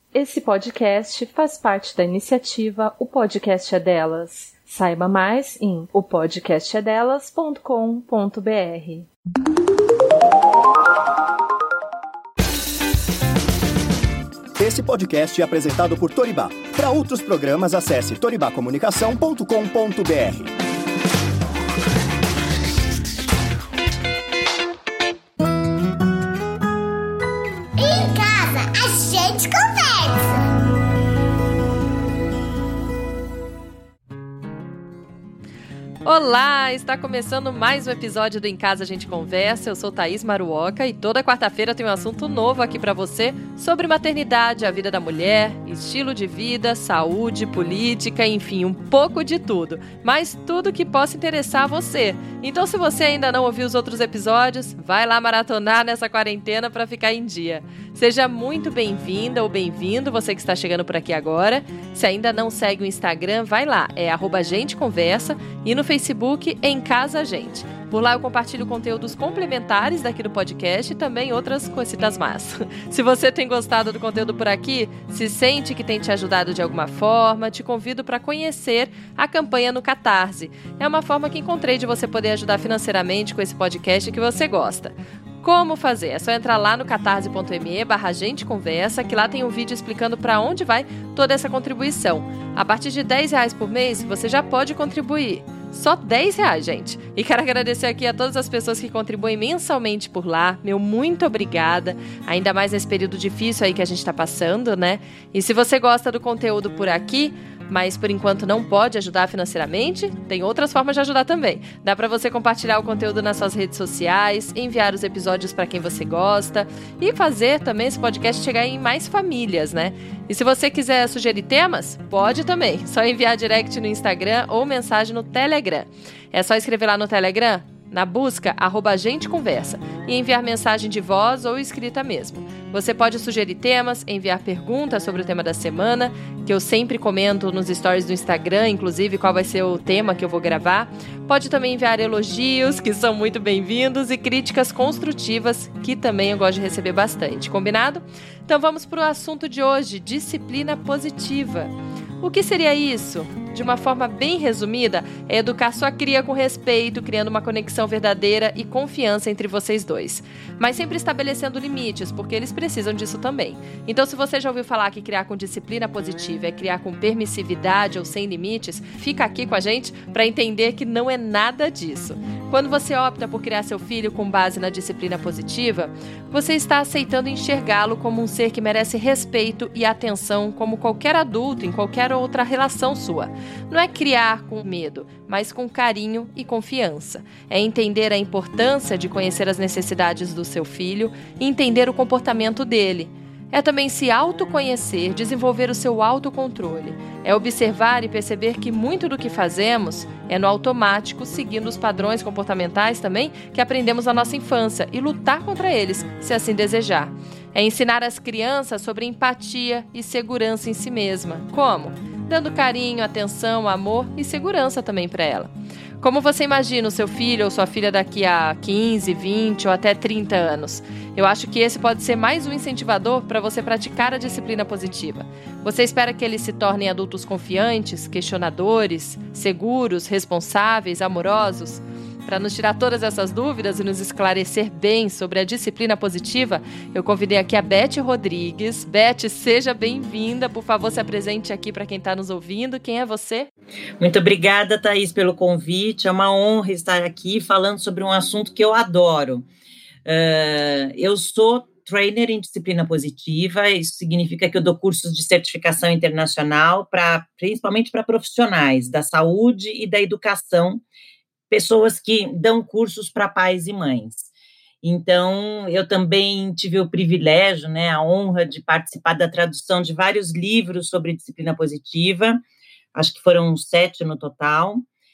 Esse podcast faz parte da iniciativa O Podcast é Delas. Saiba mais em opodcastedelas.com.br. Esse podcast é apresentado por Toribá. Para outros programas, acesse toribacomunicação.com.br. Olá, está começando mais um episódio do Em Casa a Gente Conversa. Eu sou Thaís Maruoka e toda quarta-feira tem um assunto novo aqui para você sobre maternidade, a vida da mulher, estilo de vida, saúde, política, enfim, um pouco de tudo. Mas tudo que possa interessar a você. Então, se você ainda não ouviu os outros episódios, vai lá maratonar nessa quarentena para ficar em dia. Seja muito bem-vinda ou bem-vindo, você que está chegando por aqui agora. Se ainda não segue o Instagram, vai lá, é @genteconversa e no Facebook Em Casa Gente. Por lá eu compartilho conteúdos complementares daqui do podcast e também outras coisitas más. Se você tem gostado do conteúdo por aqui, se sente que tem te ajudado de alguma forma, te convido para conhecer a campanha no Catarse. É uma forma que encontrei de você poder ajudar financeiramente com esse podcast que você gosta. Como fazer? É só entrar lá no catarse.me/genteconversa, que lá tem um vídeo explicando para onde vai toda essa contribuição. A partir de R$10 por mês, você já pode contribuir. Só R$10, gente. E quero agradecer aqui a todas as pessoas que contribuem mensalmente por lá. Meu muito obrigada. Ainda mais nesse período difícil aí que a gente está passando, né? E se você gosta do conteúdo por aqui, mas por enquanto não pode ajudar financeiramente, tem outras formas de ajudar também. Dá para você compartilhar o conteúdo nas suas redes sociais, enviar os episódios para quem você gosta e fazer também esse podcast chegar em mais famílias, né? E se você quiser sugerir temas, pode também. Só enviar direct no Instagram ou mensagem no Telegram. É só escrever lá no Telegram, na busca @genteconversa, e enviar mensagem de voz ou escrita mesmo. Você pode sugerir temas, enviar perguntas sobre o tema da semana, que eu sempre comento nos stories do Instagram, inclusive qual vai ser o tema que eu vou gravar. Pode também enviar elogios, que são muito bem-vindos, e críticas construtivas, que também eu gosto de receber bastante. Combinado? Então vamos para o assunto de hoje, disciplina positiva. O que seria isso? De uma forma bem resumida, é educar sua cria com respeito, criando uma conexão verdadeira e confiança entre vocês dois. Mas sempre estabelecendo limites, porque eles precisam disso também. Então, se você já ouviu falar que criar com disciplina positiva é criar com permissividade ou sem limites, fica aqui com a gente para entender que não é nada disso. Quando você opta por criar seu filho com base na disciplina positiva, você está aceitando enxergá-lo como um ser que merece respeito e atenção como qualquer adulto em qualquer outra relação sua. Não é criar com medo, mas com carinho e confiança. É entender a importância de conhecer as necessidades do seu filho e entender o comportamento dele. É também se autoconhecer, desenvolver o seu autocontrole. É observar e perceber que muito do que fazemos é no automático, seguindo os padrões comportamentais também que aprendemos na nossa infância e lutar contra eles, se assim desejar. É ensinar as crianças sobre empatia e segurança em si mesma. Como? Dando carinho, atenção, amor e segurança também para ela. Como você imagina o seu filho ou sua filha daqui a 15, 20 ou até 30 anos? Eu acho que esse pode ser mais um incentivador para você praticar a disciplina positiva. Você espera que eles se tornem adultos confiantes, questionadores, seguros, responsáveis, amorosos? Para nos tirar todas essas dúvidas e nos esclarecer bem sobre a disciplina positiva, eu convidei aqui a Beth Rodrigues. Beth, seja bem-vinda. Por favor, se apresente aqui para quem está nos ouvindo. Quem é você? Muito obrigada, Thaís, pelo convite. É uma honra estar aqui falando sobre um assunto que eu adoro. Eu sou trainer em disciplina positiva. Isso significa que eu dou cursos de certificação internacional, principalmente para profissionais da saúde e da educação, pessoas que dão cursos para pais e mães. Então, eu também tive o privilégio, a honra de participar da tradução de vários livros sobre disciplina positiva, acho que foram 7 no total,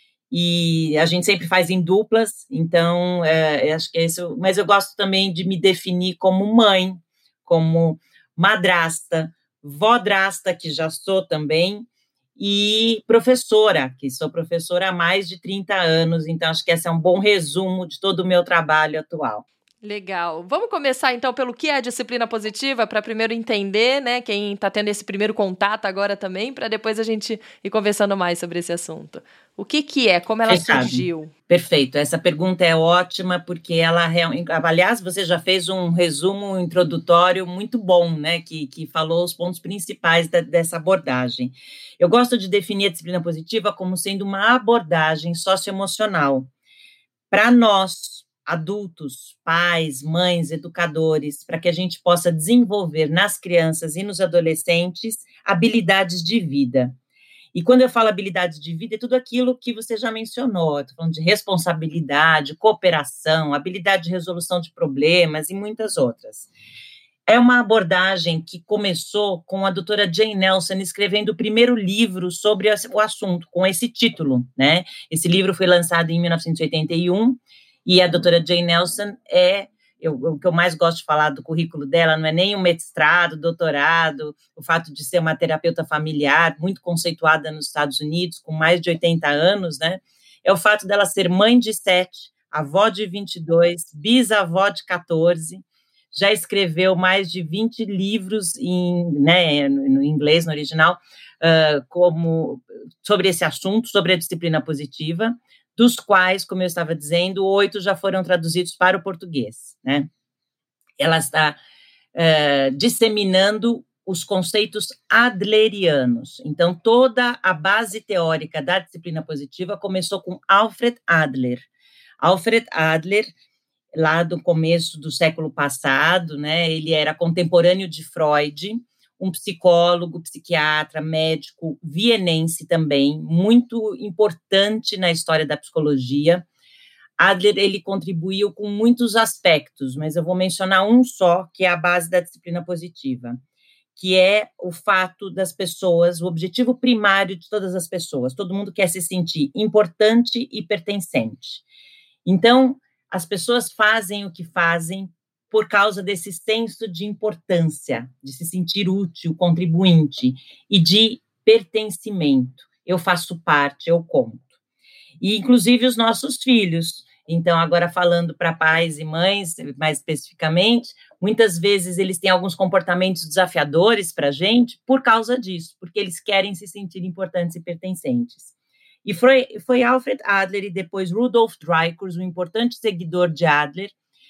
e a gente sempre faz em duplas, então, acho que é isso, mas eu gosto também de me definir como mãe, como madrasta, vodrasta, que já sou também, e professora, que sou professora há mais de 30 anos, então acho que esse é um bom resumo de todo o meu trabalho atual. Legal. Vamos começar, então, pelo que é a disciplina positiva, para primeiro entender, né, quem está tendo esse primeiro contato agora também, para depois a gente ir conversando mais sobre esse assunto. O que é? Como ela surgiu? Perfeito. Essa pergunta é ótima, porque ela realmente... Aliás, você já fez um resumo introdutório muito bom, né, que falou os pontos principais dessa abordagem. Eu gosto de definir a disciplina positiva como sendo uma abordagem socioemocional para nós, adultos, pais, mães, educadores, para que a gente possa desenvolver nas crianças e nos adolescentes habilidades de vida. E quando eu falo habilidades de vida, é tudo aquilo que você já mencionou. Estou falando de responsabilidade, cooperação, habilidade de resolução de problemas e muitas outras. É uma abordagem que começou com a doutora Jane Nelson escrevendo o primeiro livro sobre o assunto, com esse título, né? Esse livro foi lançado em 1981, e a doutora Jane Nelson o que eu mais gosto de falar do currículo dela não é nem o mestrado, doutorado, o fato de ser uma terapeuta familiar, muito conceituada nos Estados Unidos, com mais de 80 anos, né? É o fato dela ser mãe de 7, avó de 22, bisavó de 14, já escreveu mais de 20 livros no inglês, no original, sobre esse assunto, sobre a disciplina positiva, dos quais, como eu estava dizendo, 8 já foram traduzidos para o português, né? Ela está disseminando os conceitos adlerianos. Então, toda a base teórica da disciplina positiva começou com Alfred Adler. Alfred Adler, lá do começo do século passado, né? Ele era contemporâneo de Freud, um psicólogo, psiquiatra, médico, vienense também, muito importante na história da psicologia. Adler, ele contribuiu com muitos aspectos, mas eu vou mencionar um só, que é a base da disciplina positiva, que é o fato das pessoas, o objetivo primário de todas as pessoas. Todo mundo quer se sentir importante e pertencente. Então, as pessoas fazem o que fazem por causa desse senso de importância, de se sentir útil, contribuinte e de pertencimento. Eu faço parte, eu conto. E, inclusive, os nossos filhos. Então, agora falando para pais e mães, mais especificamente, muitas vezes eles têm alguns comportamentos desafiadores para a gente por causa disso, porque eles querem se sentir importantes e pertencentes. E foi Alfred Adler e depois Rudolf Dreikurs, um importante seguidor de Adler,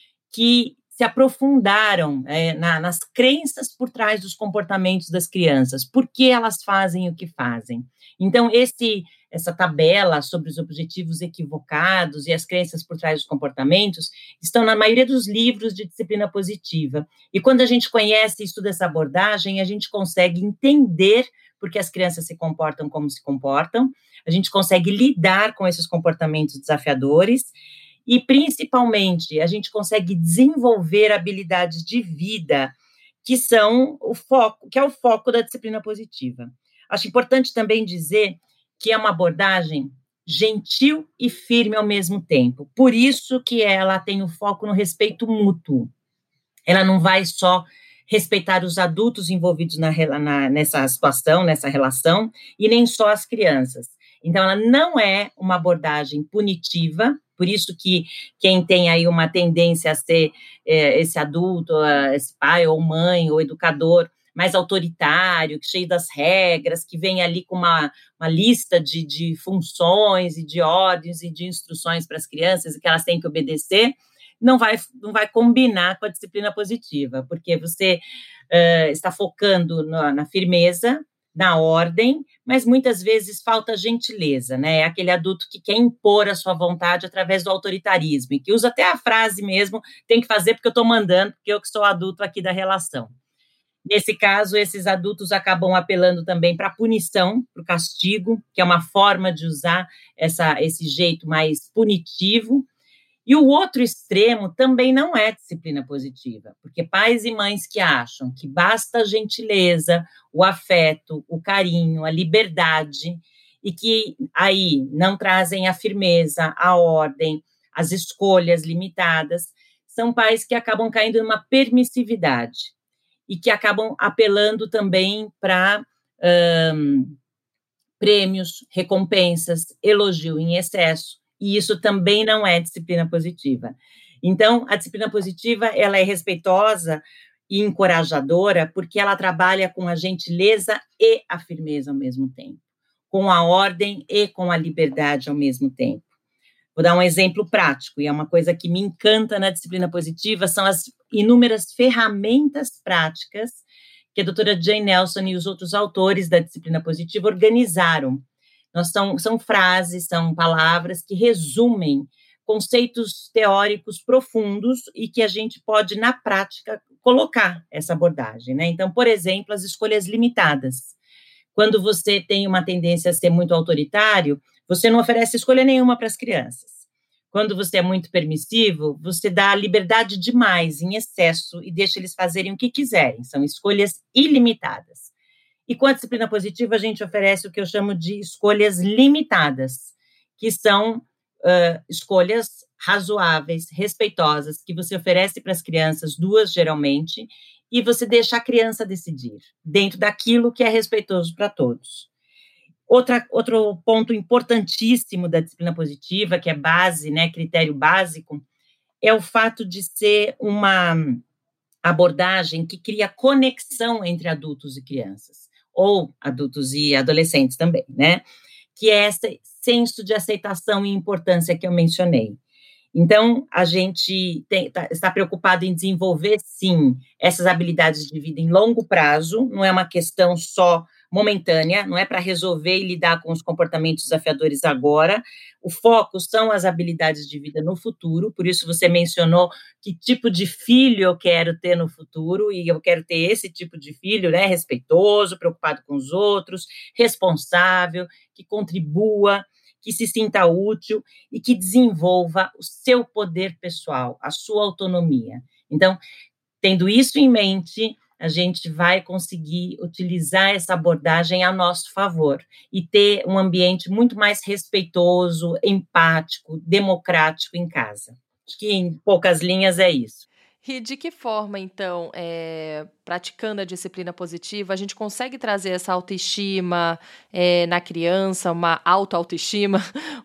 que se aprofundaram nas crenças por trás dos comportamentos das crianças, por que elas fazem o que fazem. Então, essa tabela sobre os objetivos equivocados e as crenças por trás dos comportamentos estão na maioria dos livros de disciplina positiva. E quando a gente conhece e estuda essa abordagem, a gente consegue entender por que as crianças se comportam como se comportam, a gente consegue lidar com esses comportamentos desafiadores e, principalmente, a gente consegue desenvolver habilidades de vida que são que é o foco da disciplina positiva. Acho importante também dizer que é uma abordagem gentil e firme ao mesmo tempo. Por isso que ela tem o foco no respeito mútuo. Ela não vai só respeitar os adultos envolvidos nessa situação, nessa relação, e nem só as crianças. Então, ela não é uma abordagem punitiva, por isso que quem tem aí uma tendência a ser esse adulto, esse pai ou mãe ou educador mais autoritário, cheio das regras, que vem ali com uma lista de funções e de ordens e de instruções para as crianças e que elas têm que obedecer, não vai combinar com a disciplina positiva, porque você está focando na firmeza, na ordem, mas muitas vezes falta gentileza, né? É aquele adulto que quer impor a sua vontade através do autoritarismo, e que usa até a frase mesmo, tem que fazer porque eu estou mandando, porque eu que sou adulto aqui da relação. Nesse caso, esses adultos acabam apelando também para a punição, para o castigo, que é uma forma de usar esse jeito mais punitivo. E o outro extremo também não é disciplina positiva, porque pais e mães que acham que basta a gentileza, o afeto, o carinho, a liberdade, e que aí não trazem a firmeza, a ordem, as escolhas limitadas, são pais que acabam caindo numa permissividade e que acabam apelando também para prêmios, recompensas, elogio em excesso, e isso também não é disciplina positiva. Então, a disciplina positiva, ela é respeitosa e encorajadora porque ela trabalha com a gentileza e a firmeza ao mesmo tempo, com a ordem e com a liberdade ao mesmo tempo. Vou dar um exemplo prático, e é uma coisa que me encanta na disciplina positiva, são as inúmeras ferramentas práticas que a doutora Jane Nelson e os outros autores da disciplina positiva organizaram. São frases, são palavras que resumem conceitos teóricos profundos e que a gente pode, na prática, colocar essa abordagem, né? Então, por exemplo, as escolhas limitadas. Quando você tem uma tendência a ser muito autoritário, você não oferece escolha nenhuma para as crianças. Quando você é muito permissivo, você dá liberdade demais, em excesso, e deixa eles fazerem o que quiserem. São escolhas ilimitadas. E com a disciplina positiva, a gente oferece o que eu chamo de escolhas limitadas, que são escolhas razoáveis, respeitosas, que você oferece para as crianças, 2 geralmente, e você deixa a criança decidir, dentro daquilo que é respeitoso para todos. Outro ponto importantíssimo da disciplina positiva, que é base, né, critério básico, é o fato de ser uma abordagem que cria conexão entre adultos e crianças, ou adultos e adolescentes também, né? Que é esse senso de aceitação e importância que eu mencionei. Então, a gente está preocupado em desenvolver, sim, essas habilidades de vida em longo prazo, não é uma questão só momentânea, não é para resolver e lidar com os comportamentos desafiadores agora. O foco são as habilidades de vida no futuro, por isso você mencionou que tipo de filho eu quero ter no futuro, e eu quero ter esse tipo de filho, né, respeitoso, preocupado com os outros, responsável, que contribua, que se sinta útil e que desenvolva o seu poder pessoal, a sua autonomia. Então, tendo isso em mente, a gente vai conseguir utilizar essa abordagem a nosso favor e ter um ambiente muito mais respeitoso, empático, democrático em casa. Acho que, em poucas linhas, é isso. E de que forma, então, praticando a disciplina positiva, a gente consegue trazer essa autoestima na criança, uma autoestima,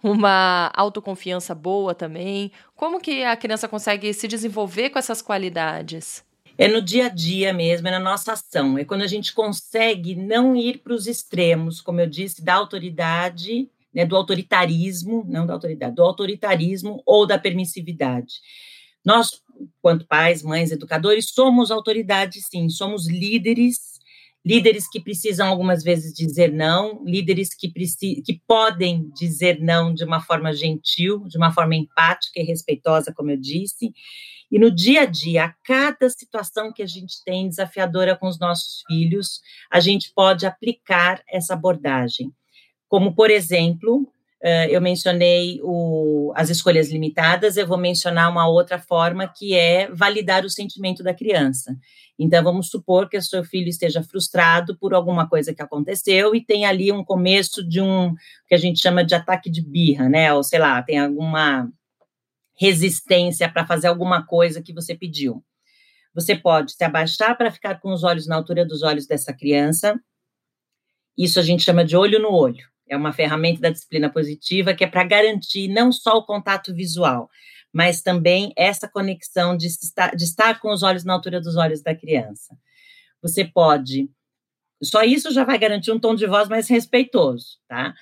uma autoconfiança boa também? Como que a criança consegue se desenvolver com essas qualidades? É no dia a dia mesmo, é na nossa ação. É quando a gente consegue não ir para os extremos, como eu disse, da autoridade, né, do autoritarismo, não da autoridade, do autoritarismo ou da permissividade. Nós, quanto pais, mães, educadores, somos autoridade, sim, somos líderes que precisam algumas vezes dizer não, líderes que podem dizer não de uma forma gentil, de uma forma empática e respeitosa, como eu disse, e no dia a dia, a cada situação que a gente tem desafiadora com os nossos filhos, a gente pode aplicar essa abordagem, como, por exemplo, eu mencionei as escolhas limitadas, eu vou mencionar uma outra forma que é validar o sentimento da criança. Então, vamos supor que o seu filho esteja frustrado por alguma coisa que aconteceu e tem ali um começo de que a gente chama de ataque de birra, né? Ou sei lá, tem alguma resistência para fazer alguma coisa que você pediu. Você pode se abaixar para ficar com os olhos na altura dos olhos dessa criança. Isso a gente chama de olho no olho. É uma ferramenta da disciplina positiva que é para garantir não só o contato visual, mas também essa conexão de estar com os olhos na altura dos olhos da criança. Você pode... Só isso já vai garantir um tom de voz mais respeitoso, tá?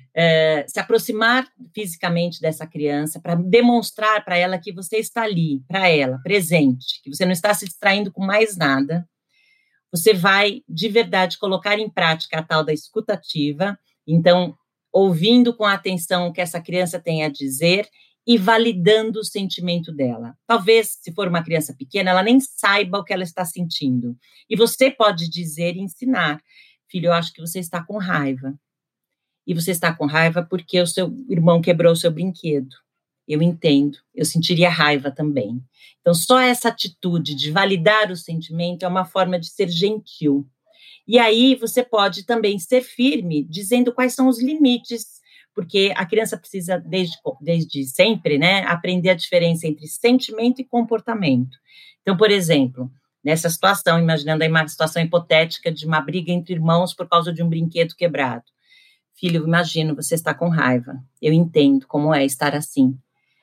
Se aproximar fisicamente dessa criança para demonstrar para ela que você está ali, para ela, presente, que você não está se distraindo com mais nada. Você vai, de verdade, colocar em prática a tal da escuta ativa. Então, ouvindo com atenção o que essa criança tem a dizer e validando o sentimento dela. Talvez, se for uma criança pequena, ela nem saiba o que ela está sentindo. E você pode dizer e ensinar: filho, eu acho que você está com raiva. E você está com raiva porque o seu irmão quebrou o seu brinquedo. Eu entendo, eu sentiria raiva também. Então, só essa atitude de validar o sentimento é uma forma de ser gentil. E aí você pode também ser firme, dizendo quais são os limites, porque a criança precisa, desde sempre, né, aprender a diferença entre sentimento e comportamento. Então, por exemplo, nessa situação, imaginando aí uma situação hipotética de uma briga entre irmãos por causa de um brinquedo quebrado. Filho, imagino, você está com raiva. Eu entendo como é estar assim.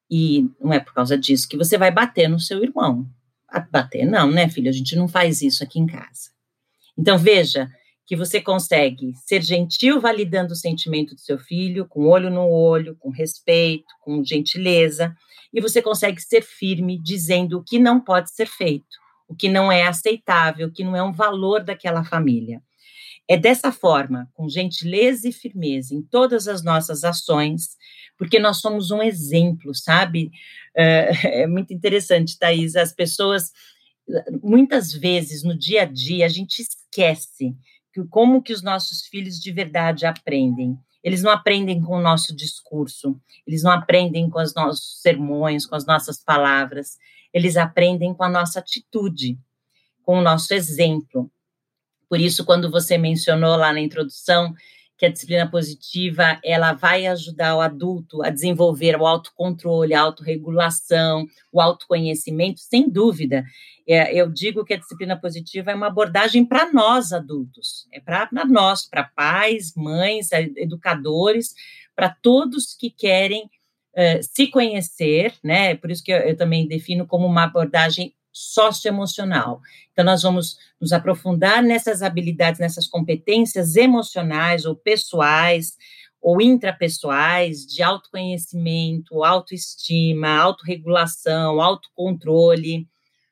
E não é por causa disso que você vai bater no seu irmão. Bater não, né, filho? A gente não faz isso aqui em casa. Então, veja que você consegue ser gentil validando o sentimento do seu filho, com olho no olho, com respeito, com gentileza, e você consegue ser firme dizendo o que não pode ser feito, o que não é aceitável, o que não é um valor daquela família. É dessa forma, com gentileza e firmeza em todas as nossas ações, porque nós somos um exemplo, sabe? É muito interessante, Thaís, as pessoas, muitas vezes, no dia a dia, a gente esquece como que os nossos filhos de verdade aprendem. Eles não aprendem com o nosso discurso, eles não aprendem com os nossos sermões, com as nossas palavras, eles aprendem com a nossa atitude, com o nosso exemplo. Por isso, quando você mencionou lá na introdução que a disciplina positiva, ela vai ajudar o adulto a desenvolver o autocontrole, a autorregulação, o autoconhecimento, sem dúvida. Eu digo que a disciplina positiva é uma abordagem para nós, adultos. É para nós, para pais, mães, educadores, para todos que querem se conhecer, né? Por isso que eu também defino como uma abordagem socioemocional. Então, nós vamos nos aprofundar nessas habilidades, nessas competências emocionais ou pessoais ou intrapessoais de autoconhecimento, autoestima, autorregulação, autocontrole,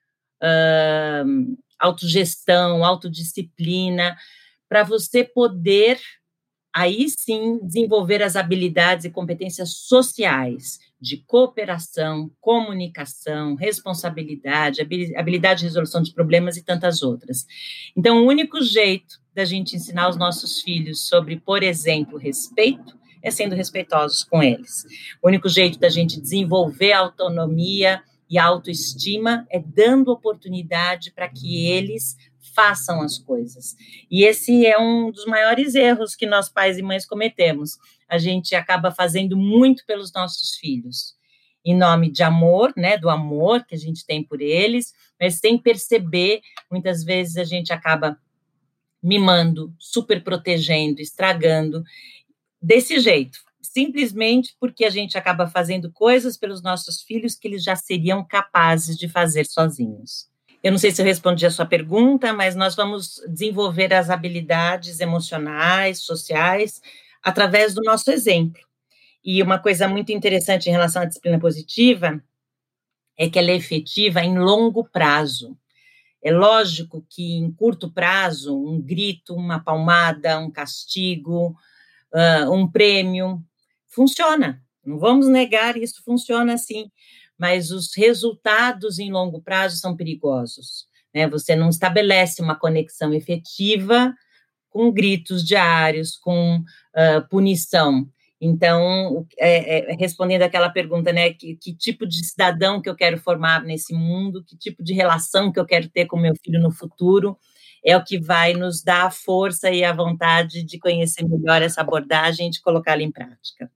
autogestão, autodisciplina, para você poder, aí sim, desenvolver as habilidades e competências sociais, de cooperação, comunicação, responsabilidade, habilidade de resolução de problemas e tantas outras. Então, o único jeito da gente ensinar os nossos filhos sobre, por exemplo, respeito, é sendo respeitosos com eles. O único jeito da gente desenvolver a autonomia e a autoestima é dando oportunidade para que eles façam as coisas. E esse é um dos maiores erros que nós pais e mães cometemos. A gente acaba fazendo muito pelos nossos filhos, em nome de amor, né, do amor que a gente tem por eles, mas sem perceber, muitas vezes a gente acaba mimando, super protegendo, estragando, desse jeito, simplesmente porque a gente acaba fazendo coisas pelos nossos filhos que eles já seriam capazes de fazer sozinhos. Eu não sei se eu respondi a sua pergunta, mas nós vamos desenvolver as habilidades emocionais, sociais, através do nosso exemplo. E uma coisa muito interessante em relação à disciplina positiva é que ela é efetiva em longo prazo. É lógico que em curto prazo, um grito, uma palmada, um castigo, um prêmio, funciona. Não vamos negar, isso funciona sim. Mas os resultados em longo prazo são perigosos, né? Você não estabelece uma conexão efetiva com gritos diários, com punição. Então, respondendo àquela pergunta, né, que tipo de cidadão que eu quero formar nesse mundo, que tipo de relação que eu quero ter com meu filho no futuro, é o que vai nos dar a força e a vontade de conhecer melhor essa abordagem e de colocá-la em prática.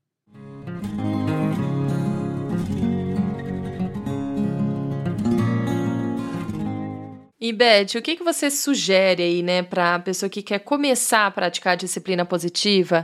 E, Beth, o que você sugere aí, né, para a pessoa que quer começar a praticar a disciplina positiva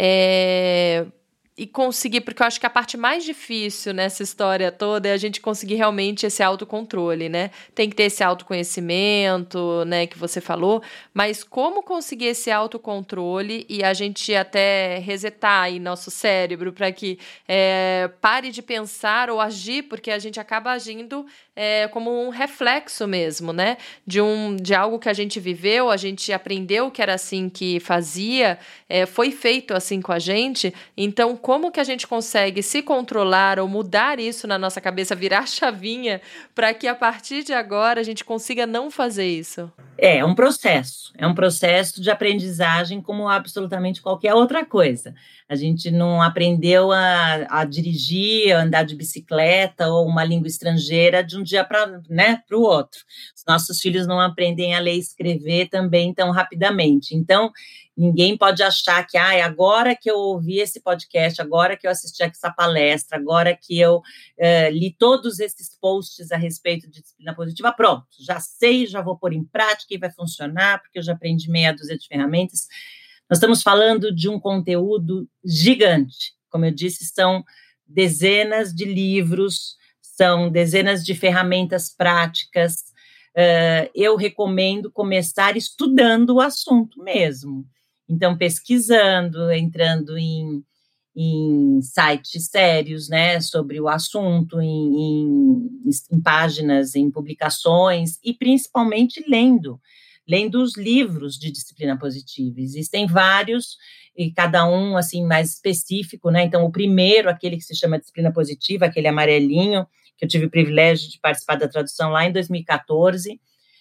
e conseguir, porque eu acho que a parte mais difícil nessa história toda é a gente conseguir realmente esse autocontrole, né? Tem que ter esse autoconhecimento, né, que você falou, mas como conseguir esse autocontrole e a gente até resetar aí nosso cérebro para que pare de pensar ou agir, porque a gente acaba agindo como um reflexo mesmo, né? De algo que a gente viveu, a gente aprendeu que era assim que fazia, foi feito assim com a gente. Então, como que a gente consegue se controlar ou mudar isso na nossa cabeça, virar a chavinha, para que a partir de agora a gente consiga não fazer isso? É um processo de aprendizagem como absolutamente qualquer outra coisa. A gente não aprendeu a dirigir, a andar de bicicleta ou uma língua estrangeira de um dia para o outro. Os nossos filhos não aprendem a ler e escrever também tão rapidamente. Então, ninguém pode achar que agora que eu ouvi esse podcast, agora que eu assisti essa palestra, agora que eu li todos esses posts a respeito de disciplina positiva, pronto, já sei, já vou pôr em prática e vai funcionar, porque eu já aprendi meia dúzia de ferramentas. Nós estamos falando de um conteúdo gigante. Como eu disse, são dezenas de livros, são dezenas de ferramentas práticas. Eu recomendo começar estudando o assunto mesmo. Então, pesquisando, entrando em sites sérios, né, sobre o assunto, em páginas, em publicações, e principalmente lendo os livros de disciplina positiva. Existem vários, e cada um, assim, mais específico, né? Então, o primeiro, aquele que se chama Disciplina Positiva, aquele amarelinho, que eu tive o privilégio de participar da tradução lá em 2014,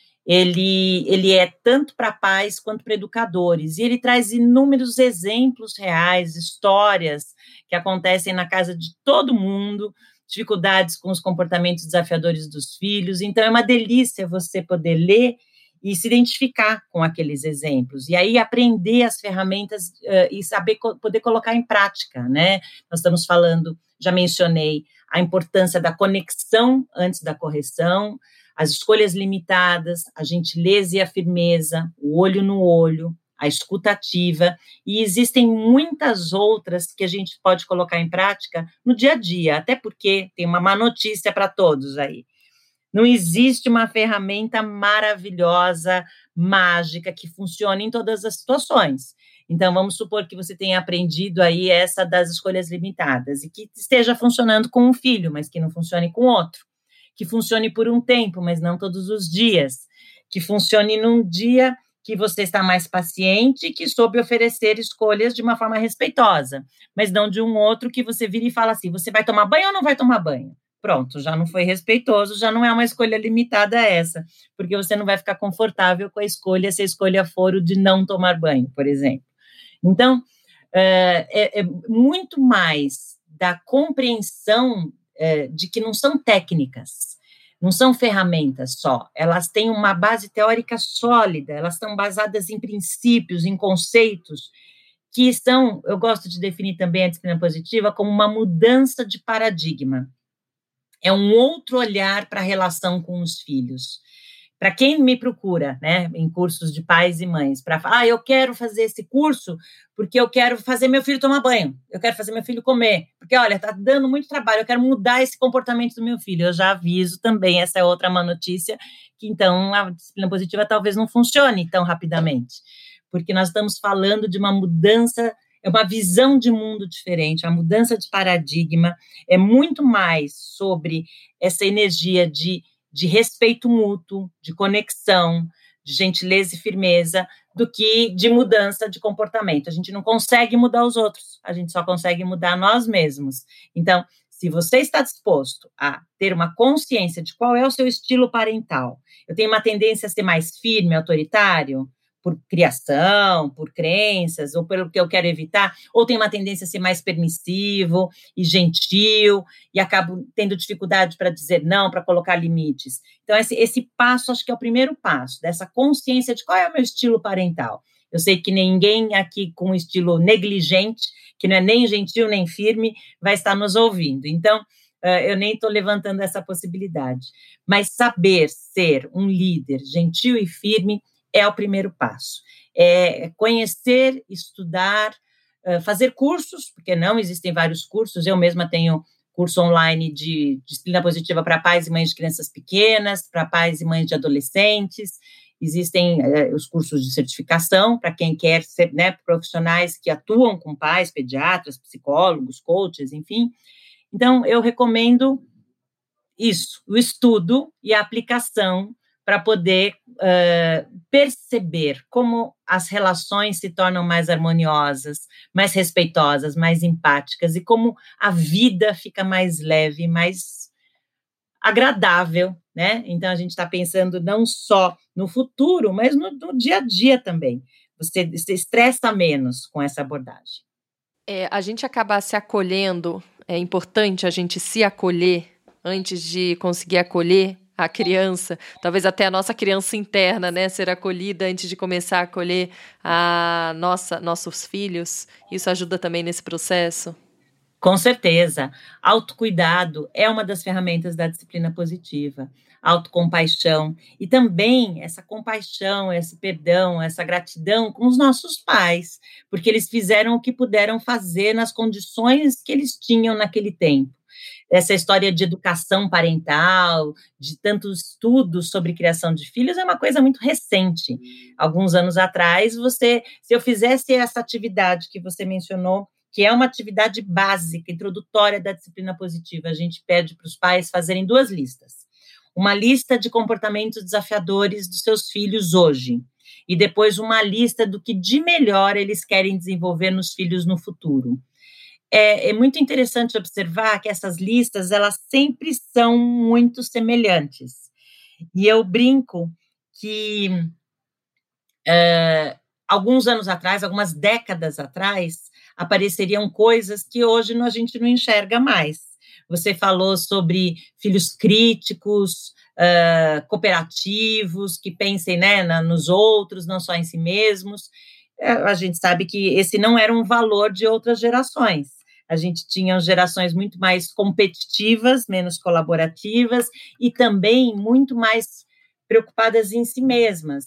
ele é tanto para pais quanto para educadores, e ele traz inúmeros exemplos reais, histórias que acontecem na casa de todo mundo, dificuldades com os comportamentos desafiadores dos filhos. Então, é uma delícia você poder ler e se identificar com aqueles exemplos, e aí aprender as ferramentas e saber poder colocar em prática, né? Nós estamos falando, já mencionei, a importância da conexão antes da correção, as escolhas limitadas, a gentileza e a firmeza, o olho no olho, a escuta ativa, e existem muitas outras que a gente pode colocar em prática no dia a dia, até porque tem uma má notícia para todos aí. Não existe uma ferramenta maravilhosa, mágica, que funcione em todas as situações. Então, vamos supor que você tenha aprendido aí essa das escolhas limitadas e que esteja funcionando com um filho, mas que não funcione com outro. Que funcione por um tempo, mas não todos os dias. Que funcione num dia que você está mais paciente e que soube oferecer escolhas de uma forma respeitosa, mas não de um outro que você vira e fala assim, você vai tomar banho ou não vai tomar banho? Pronto, já não foi respeitoso, já não é uma escolha limitada essa, porque você não vai ficar confortável com a escolha se a escolha for o de não tomar banho, por exemplo. Então, é muito mais da compreensão de que não são técnicas, não são ferramentas só, elas têm uma base teórica sólida, elas estão basadas em princípios, em conceitos, que são, eu gosto de definir também a disciplina positiva como uma mudança de paradigma. É um outro olhar para a relação com os filhos. Para quem me procura, né, em cursos de pais e mães, para falar, eu quero fazer esse curso porque eu quero fazer meu filho tomar banho, eu quero fazer meu filho comer, porque, olha, está dando muito trabalho, eu quero mudar esse comportamento do meu filho. Eu já aviso também, essa é outra má notícia, que então a disciplina positiva talvez não funcione tão rapidamente, porque nós estamos falando de uma mudança, é uma visão de mundo diferente, a mudança de paradigma é muito mais sobre essa energia de respeito mútuo, de conexão, de gentileza e firmeza, do que de mudança de comportamento. A gente não consegue mudar os outros, a gente só consegue mudar nós mesmos. Então, se você está disposto a ter uma consciência de qual é o seu estilo parental, eu tenho uma tendência a ser mais firme, autoritário, por criação, por crenças, ou pelo que eu quero evitar, ou tem uma tendência a ser mais permissivo e gentil, e acabo tendo dificuldade para dizer não, para colocar limites. Então, esse passo, acho que é o primeiro passo, dessa consciência de qual é o meu estilo parental. Eu sei que ninguém aqui com um estilo negligente, que não é nem gentil nem firme, vai estar nos ouvindo. Então, eu nem estou levantando essa possibilidade. Mas saber ser um líder gentil e firme é o primeiro passo. É conhecer, estudar, fazer cursos, porque não existem vários cursos. Eu mesma tenho curso online de disciplina positiva para pais e mães de crianças pequenas, para pais e mães de adolescentes. Existem os cursos de certificação para quem quer ser, né, profissionais que atuam com pais, pediatras, psicólogos, coaches, enfim. Então, eu recomendo isso, o estudo e a aplicação para poder perceber como as relações se tornam mais harmoniosas, mais respeitosas, mais empáticas, e como a vida fica mais leve, mais agradável, né? Então, a gente está pensando não só no futuro, mas no dia a dia também. Você estressa menos com essa abordagem. A gente acaba se acolhendo, é importante a gente se acolher antes de conseguir acolher a criança, talvez até a nossa criança interna, né, ser acolhida antes de começar a acolher nossos filhos. Isso ajuda também nesse processo? Com certeza. Autocuidado é uma das ferramentas da disciplina positiva. autocompaixão e também essa compaixão, esse perdão, essa gratidão com os nossos pais, porque eles fizeram o que puderam fazer nas condições que eles tinham naquele tempo. Essa história de educação parental, de tantos estudos sobre criação de filhos, é uma coisa muito recente. Alguns anos atrás, se eu fizesse essa atividade que você mencionou, que é uma atividade básica, introdutória da disciplina positiva, a gente pede para os pais fazerem 2 listas. Uma lista de comportamentos desafiadores dos seus filhos hoje, e depois uma lista do que de melhor eles querem desenvolver nos filhos no futuro. É muito interessante observar que essas listas, elas sempre são muito semelhantes. E eu brinco que alguns anos atrás, algumas décadas atrás, apareceriam coisas que hoje a gente não enxerga mais. Você falou sobre filhos críticos, cooperativos, que pensem, né, nos outros, não só em si mesmos. A gente sabe que esse não era um valor de outras gerações. A gente tinha gerações muito mais competitivas, menos colaborativas, e também muito mais preocupadas em si mesmas,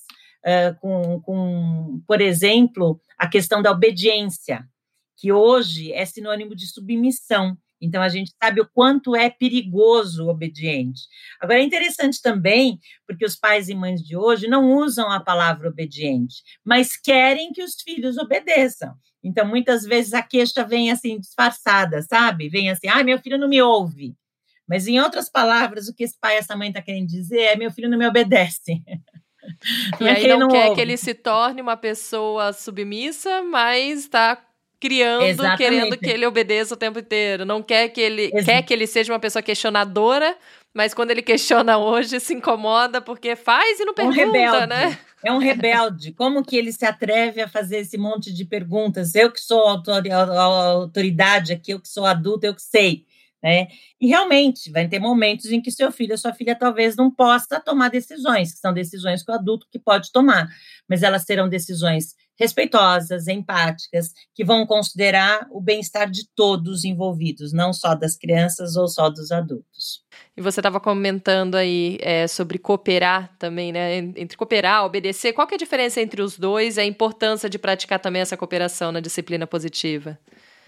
por exemplo, a questão da obediência, que hoje é sinônimo de submissão. Então, a gente sabe o quanto é perigoso o obediente. Agora, é interessante também, porque os pais e mães de hoje não usam a palavra obediente, mas querem que os filhos obedeçam. Então, muitas vezes a queixa vem assim, disfarçada, sabe? Vem assim, meu filho não me ouve. Mas, em outras palavras, o que esse pai e essa mãe estão querendo dizer é, meu filho não me obedece. E aí não quer que ele se torne uma pessoa submissa, mas está criando, querendo que ele obedeça o tempo inteiro. Não quer que ele quer que ele seja uma pessoa questionadora, mas quando ele questiona hoje, se incomoda porque faz e não pergunta, né? É um rebelde. Como que ele se atreve a fazer esse monte de perguntas? Eu que sou a autoridade aqui, eu que sou adulta, eu que sei. Né? E realmente, vai ter momentos em que seu filho ou sua filha talvez não possa tomar decisões, que são decisões que o adulto que pode tomar, mas elas serão decisões respeitosas, empáticas, que vão considerar o bem-estar de todos envolvidos, não só das crianças ou só dos adultos. E você estava comentando aí sobre cooperar também, né? Entre cooperar, obedecer, qual que é a diferença entre os dois e a importância de praticar também essa cooperação na disciplina positiva?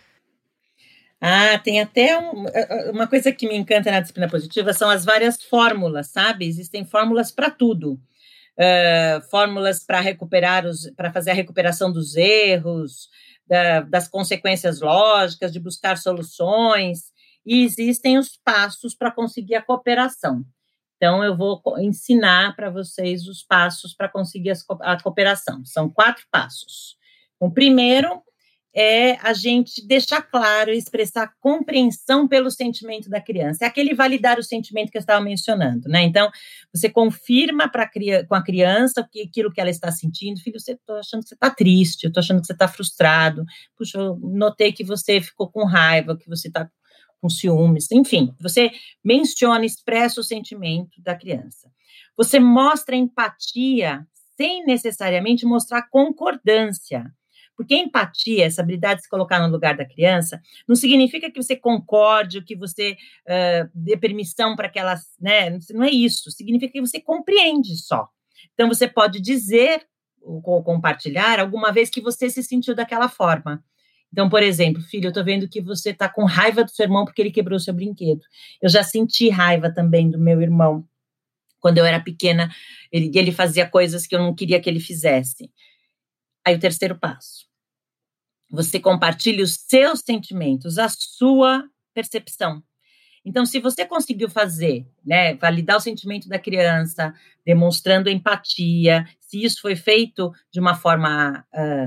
Tem até uma coisa que me encanta na disciplina positiva, são as várias fórmulas, sabe? Existem fórmulas para tudo. Fórmulas para para fazer a recuperação dos erros, das consequências lógicas, de buscar soluções, e existem os passos para conseguir a cooperação. Então, eu vou ensinar para vocês os passos para conseguir a cooperação. São 4 passos. O primeiro é a gente deixar claro e expressar compreensão pelo sentimento da criança. É aquele validar o sentimento que eu estava mencionando, né? Então, você confirma com a criança aquilo que ela está sentindo. Filho, eu estou achando que você está triste, eu estou achando que você está frustrado. Puxa, eu notei que você ficou com raiva, que você está com ciúmes. Enfim, você menciona, expressa o sentimento da criança. Você mostra empatia sem necessariamente mostrar concordância. Porque a empatia, essa habilidade de se colocar no lugar da criança, não significa que você concorde, que você dê permissão para que ela... Né? Não é isso. Significa que você compreende só. Então, você pode dizer ou compartilhar alguma vez que você se sentiu daquela forma. Então, por exemplo, filho, eu estou vendo que você está com raiva do seu irmão porque ele quebrou o seu brinquedo. Eu já senti raiva também do meu irmão. Quando eu era pequena, ele fazia coisas que eu não queria que ele fizesse. Aí, o terceiro passo. Você compartilha os seus sentimentos, a sua percepção. Então, se você conseguiu fazer, né, validar o sentimento da criança, demonstrando empatia, se isso foi feito de uma forma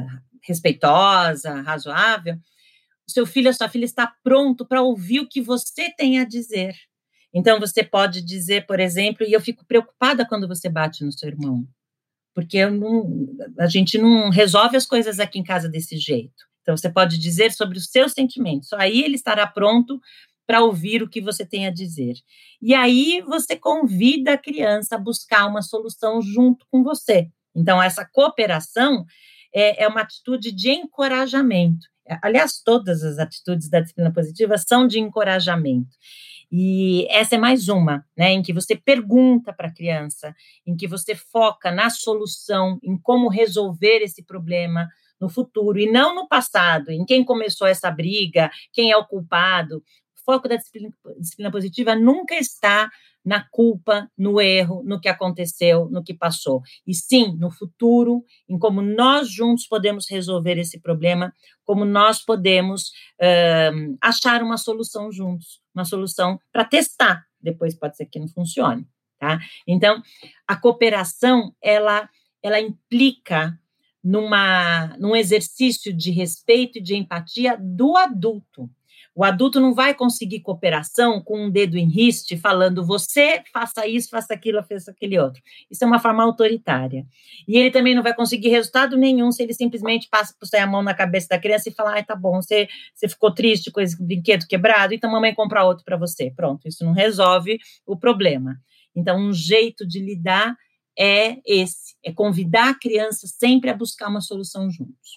respeitosa, razoável, o seu filho, a sua filha está pronto para ouvir o que você tem a dizer. Então, você pode dizer, por exemplo, e eu fico preocupada quando você bate no seu irmão, porque a gente não resolve as coisas aqui em casa desse jeito. Então, você pode dizer sobre os seus sentimentos. Aí ele estará pronto para ouvir o que você tem a dizer. E aí você convida a criança a buscar uma solução junto com você. Então, essa cooperação é uma atitude de encorajamento. aliás, todas as atitudes da disciplina positiva são de encorajamento. E essa é mais uma, né, em que você pergunta para a criança, em que você foca na solução, em como resolver esse problema no futuro, e não no passado, em quem começou essa briga, quem é o culpado. O foco da disciplina positiva nunca está na culpa, no erro, no que aconteceu, no que passou. E sim, no futuro, em como nós juntos podemos resolver esse problema, como nós podemos achar uma solução juntos, uma solução para testar. Depois pode ser que não funcione, tá? Então, a cooperação, ela implica num exercício de respeito e de empatia do adulto. O adulto não vai conseguir cooperação com um dedo em riste falando você faça isso, faça aquilo, faça aquele outro. Isso é uma forma autoritária. E ele também não vai conseguir resultado nenhum se ele simplesmente passa por sair a mão na cabeça da criança e falar, tá bom, você ficou triste com esse brinquedo quebrado, então mamãe compra outro para você. Pronto, isso não resolve o problema. Então, um jeito de lidar é esse, é convidar a criança sempre a buscar uma solução juntos.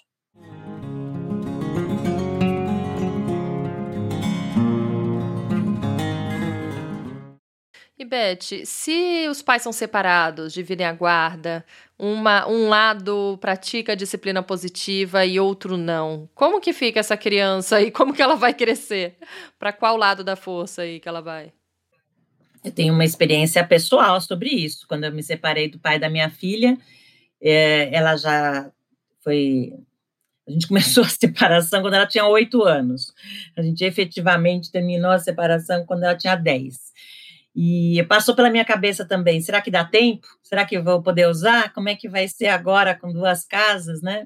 E, Beth, se os pais são separados, dividem a guarda, um lado pratica a disciplina positiva e outro não, como que fica essa criança e como que ela vai crescer? Para qual lado da força aí que ela vai? Eu tenho uma experiência pessoal sobre isso. Quando eu me separei do pai da minha filha, ela já foi... A gente começou a separação quando ela tinha 8 anos. A gente efetivamente terminou a separação quando ela tinha 10. E passou pela minha cabeça também, será que dá tempo? Será que eu vou poder usar? Como é que vai ser agora com 2 casas, né?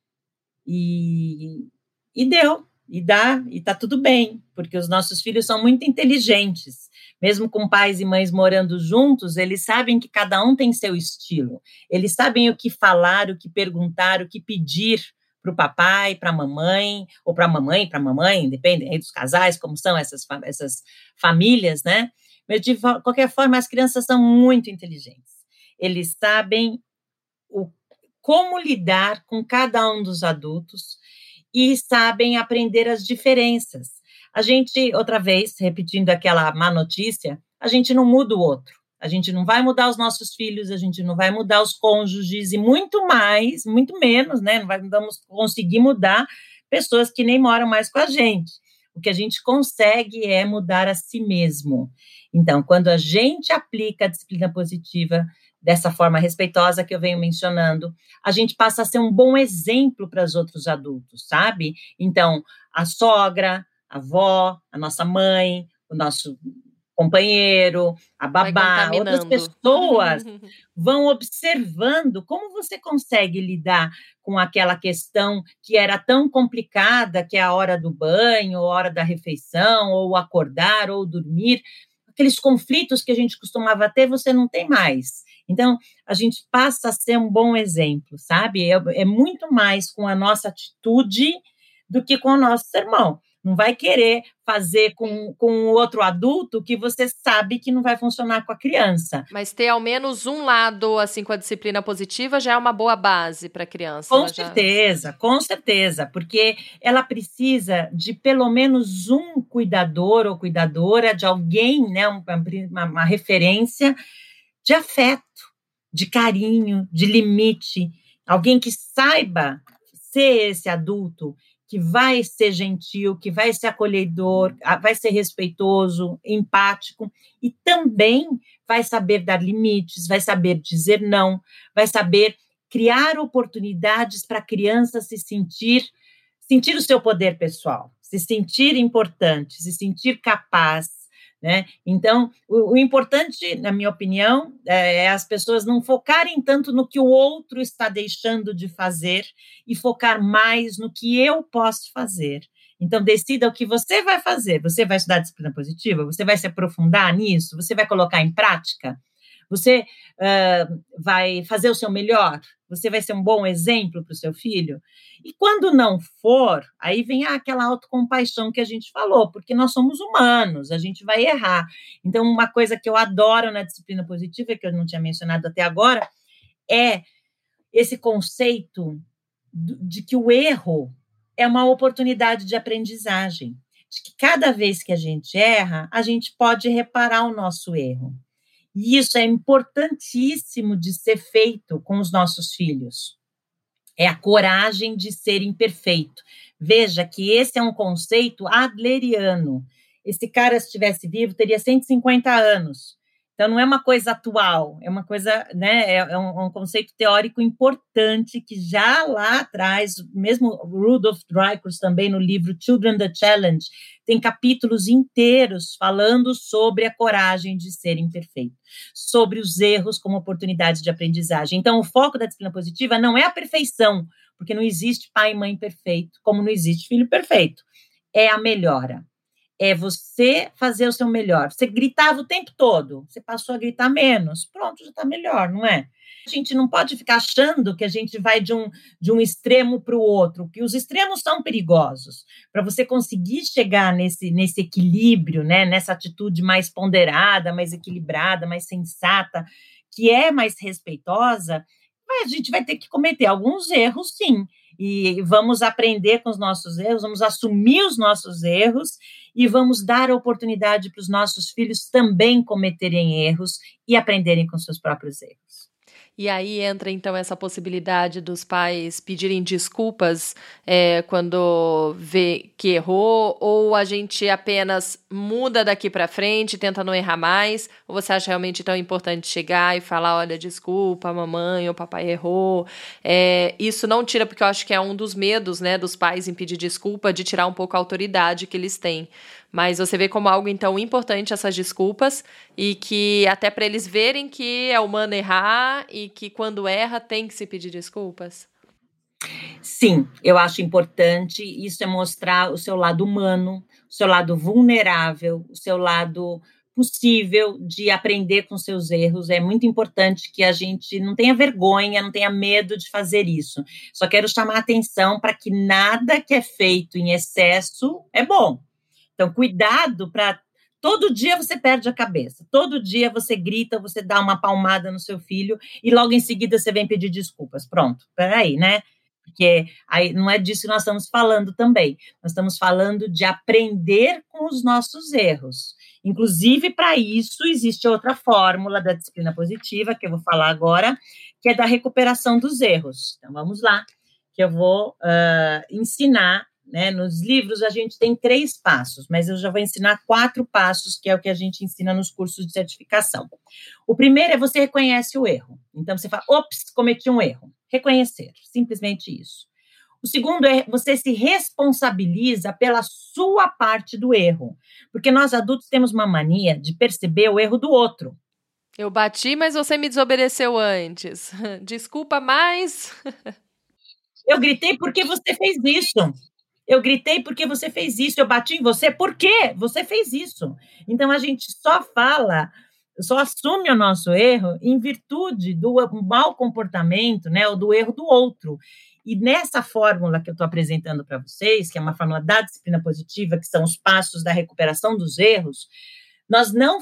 E deu, e dá, e tá tudo bem, porque os nossos filhos são muito inteligentes. Mesmo com pais e mães morando juntos, eles sabem que cada um tem seu estilo. Eles sabem o que falar, o que perguntar, o que pedir para o papai, para a mamãe, ou para a mamãe, depende aí dos casais, como são essas famílias, né? Mas, de qualquer forma, as crianças são muito inteligentes. Eles sabem como lidar com cada um dos adultos e sabem aprender as diferenças. A gente, outra vez, repetindo aquela má notícia, a gente não muda o outro. A gente não vai mudar os nossos filhos, a gente não vai mudar os cônjuges e muito menos, né? Não vamos conseguir mudar pessoas que nem moram mais com a gente. O que a gente consegue é mudar a si mesmo. Então, quando a gente aplica a disciplina positiva dessa forma respeitosa que eu venho mencionando, a gente passa a ser um bom exemplo para os outros adultos, sabe? Então, a sogra, a avó, a nossa mãe, o nosso companheiro, a babá, outras pessoas vão observando como você consegue lidar com aquela questão que era tão complicada, que é a hora do banho, a hora da refeição, ou acordar, ou dormir. Aqueles conflitos que a gente costumava ter, você não tem mais. Então, a gente passa a ser um bom exemplo, sabe? É muito mais com a nossa atitude do que com o nosso sermão. Não vai querer fazer com outro adulto que você sabe que não vai funcionar com a criança. Mas ter ao menos um lado, assim, com a disciplina positiva já é uma boa base para a criança. Com certeza, porque ela precisa de pelo menos um cuidador ou cuidadora, de alguém, né, uma referência de afeto, de carinho, de limite, alguém que saiba ser esse adulto que vai ser gentil, que vai ser acolhedor, vai ser respeitoso, empático, e também vai saber dar limites, vai saber dizer não, vai saber criar oportunidades para a criança se sentir o seu poder pessoal, se sentir importante, se sentir capaz, né? Então, o importante, na minha opinião, é as pessoas não focarem tanto no que o outro está deixando de fazer e focar mais no que eu posso fazer. Então, decida o que você vai fazer. Você vai estudar disciplina positiva? Você vai se aprofundar nisso? Você vai colocar em prática? Você vai fazer o seu melhor? Você vai ser um bom exemplo para o seu filho? E quando não for, aí vem aquela autocompaixão que a gente falou, porque nós somos humanos, a gente vai errar. Então, uma coisa que eu adoro na disciplina positiva, que eu não tinha mencionado até agora, é esse conceito de que o erro é uma oportunidade de aprendizagem, de que cada vez que a gente erra, a gente pode reparar o nosso erro. E isso é importantíssimo de ser feito com os nossos filhos. É a coragem de ser imperfeito. Veja que esse é um conceito adleriano. Esse cara, se estivesse vivo, teria 150 anos. Então, não é uma coisa atual, é uma coisa, né, é um conceito teórico importante que já lá atrás, mesmo Rudolf Dreikurs também no livro Children the Challenge, tem capítulos inteiros falando sobre a coragem de ser imperfeito, sobre os erros como oportunidades de aprendizagem. Então, o foco da disciplina positiva não é a perfeição, porque não existe pai e mãe perfeito, como não existe filho perfeito, é a melhora. É você fazer o seu melhor. Você gritava o tempo todo, você passou a gritar menos, pronto, já está melhor, não é? A gente não pode ficar achando que a gente vai de um extremo para o outro, que os extremos são perigosos. Para você conseguir chegar nesse equilíbrio, né, nessa atitude mais ponderada, mais equilibrada, mais sensata, que é mais respeitosa, a gente vai ter que cometer alguns erros, sim. E vamos aprender com os nossos erros, vamos assumir os nossos erros e vamos dar a oportunidade para os nossos filhos também cometerem erros e aprenderem com seus próprios erros. E aí entra, então, essa possibilidade dos pais pedirem desculpas quando vê que errou, ou a gente apenas muda daqui para frente, tenta não errar mais, ou você acha realmente tão importante chegar e falar, olha, desculpa, a mamãe ou o papai errou? Isso não tira, porque eu acho que é um dos medos, né, dos pais em pedir desculpa, de tirar um pouco a autoridade que eles têm. Mas você vê como algo, então, importante essas desculpas e que até para eles verem que é humano errar e que quando erra tem que se pedir desculpas? Sim, eu acho importante. Isso é mostrar o seu lado humano, o seu lado vulnerável, o seu lado possível de aprender com seus erros. É muito importante que a gente não tenha vergonha, não tenha medo de fazer isso. Só quero chamar a atenção para que nada que é feito em excesso é bom. Então, cuidado para... Todo dia você perde a cabeça, todo dia você grita, você dá uma palmada no seu filho e logo em seguida você vem pedir desculpas. Pronto, peraí, né? Porque aí não é disso que nós estamos falando também. Nós estamos falando de aprender com os nossos erros. Inclusive, para isso, existe outra fórmula da disciplina positiva, que eu vou falar agora, que é da recuperação dos erros. Então, vamos lá, que eu vou ensinar. Né? Nos livros a gente tem 3 passos, mas eu já vou ensinar 4 passos, que é o que a gente ensina nos cursos de certificação. O primeiro é você reconhece o erro. Então você fala, ops, cometi um erro. Reconhecer, simplesmente isso. O segundo é você se responsabiliza pela sua parte do erro, porque nós adultos temos uma mania de perceber o erro do outro. Eu bati, mas você me desobedeceu antes. Desculpa, mas... Eu gritei porque você fez isso. Eu gritei porque você fez isso, eu bati em você, por quê? Você fez isso. Então, a gente só assume o nosso erro em virtude do mau comportamento, né, ou do erro do outro. E nessa fórmula que eu estou apresentando para vocês, que é uma fórmula da disciplina positiva, que são os passos da recuperação dos erros, nós não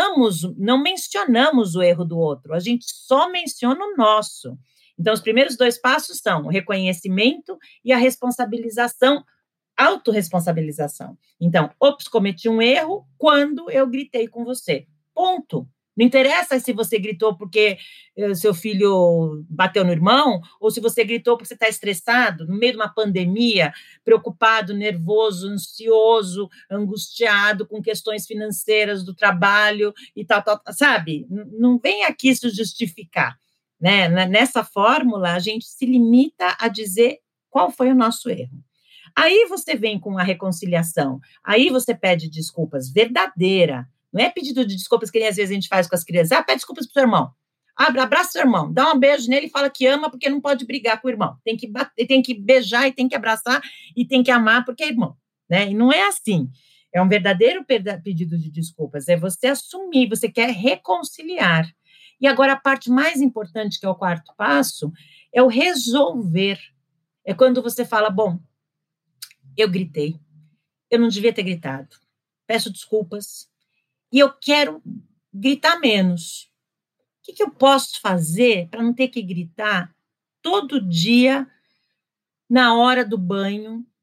mencionamos o erro do outro, a gente só menciona o nosso. Então, os primeiros 2 passos são o reconhecimento e a responsabilização, autorresponsabilização. Então, ops, cometi um erro quando eu gritei com você. Ponto. Não interessa se você gritou porque seu filho bateu no irmão, ou se você gritou porque você está estressado, no meio de uma pandemia, preocupado, nervoso, ansioso, angustiado com questões financeiras do trabalho e tal, sabe? Não vem aqui se justificar. Né? Nessa fórmula, a gente se limita a dizer qual foi o nosso erro. Aí você vem com a reconciliação, aí você pede desculpas verdadeira, não é pedido de desculpas que nem às vezes a gente faz com as crianças, pede desculpas pro seu irmão, abraça seu irmão, dá um beijo nele e fala que ama porque não pode brigar com o irmão, tem que beijar e tem que abraçar e tem que amar porque é irmão, né? E não é assim, é um verdadeiro pedido de desculpas, é você assumir, você quer reconciliar. E agora a parte mais importante, que é o 4º passo, é o resolver. É quando você fala, bom, eu gritei, eu não devia ter gritado, peço desculpas, e eu quero gritar menos. O que eu posso fazer para não ter que gritar todo dia, na hora do banho,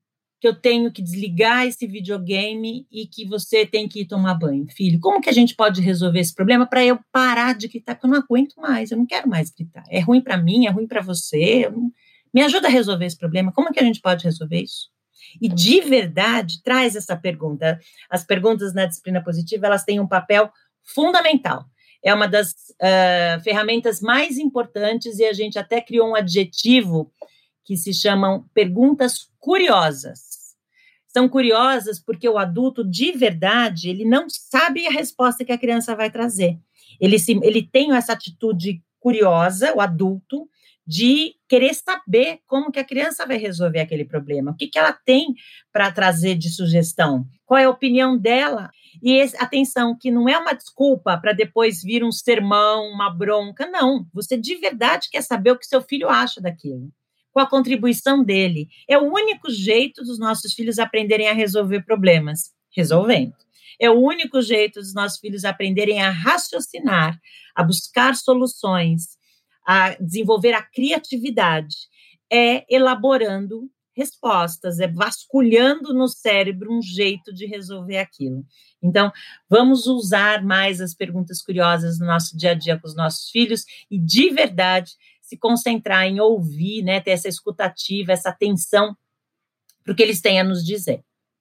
que eu tenho que desligar esse videogame e que você tem que ir tomar banho. Filho, como que a gente pode resolver esse problema para eu parar de gritar? Porque eu não aguento mais, eu não quero mais gritar. É ruim para mim, é ruim para você. Me ajuda a resolver esse problema. Como que a gente pode resolver isso? E de verdade, traz essa pergunta. As perguntas na disciplina positiva, elas têm um papel fundamental. É uma das ferramentas mais importantes e a gente até criou um adjetivo que se chamam perguntas curiosas. São curiosas porque o adulto, de verdade, ele não sabe a resposta que a criança vai trazer. Ele tem essa atitude curiosa, o adulto, de querer saber como que a criança vai resolver aquele problema, o que ela tem para trazer de sugestão, qual é a opinião dela. E atenção, que não é uma desculpa para depois vir um sermão, uma bronca, não. Você de verdade quer saber o que seu filho acha daquilo, com a contribuição dele. É o único jeito dos nossos filhos aprenderem a resolver problemas, resolvendo. É o único jeito dos nossos filhos aprenderem a raciocinar, a buscar soluções, a desenvolver a criatividade, é elaborando respostas, é vasculhando no cérebro um jeito de resolver aquilo. Então, vamos usar mais as perguntas curiosas no nosso dia a dia com os nossos filhos e, de verdade, se concentrar em ouvir, né, ter essa escutativa, essa atenção para o que eles têm a nos dizer.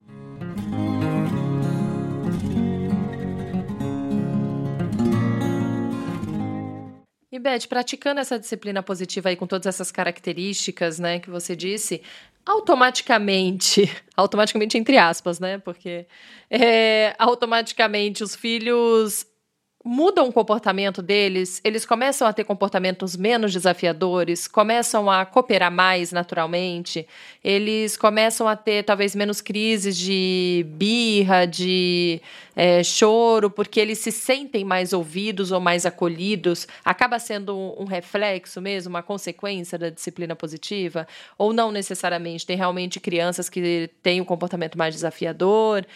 E, Beth, praticando essa disciplina positiva aí com todas essas características, né, que você disse, automaticamente entre aspas, né, porque automaticamente os filhos mudam o comportamento deles, eles começam a ter comportamentos menos desafiadores, começam a cooperar mais naturalmente, eles começam a ter talvez menos crises de birra, de choro, porque eles se sentem mais ouvidos ou mais acolhidos. Acaba sendo um reflexo mesmo, uma consequência da disciplina positiva, ou não necessariamente? Tem realmente crianças que têm um comportamento mais desafiador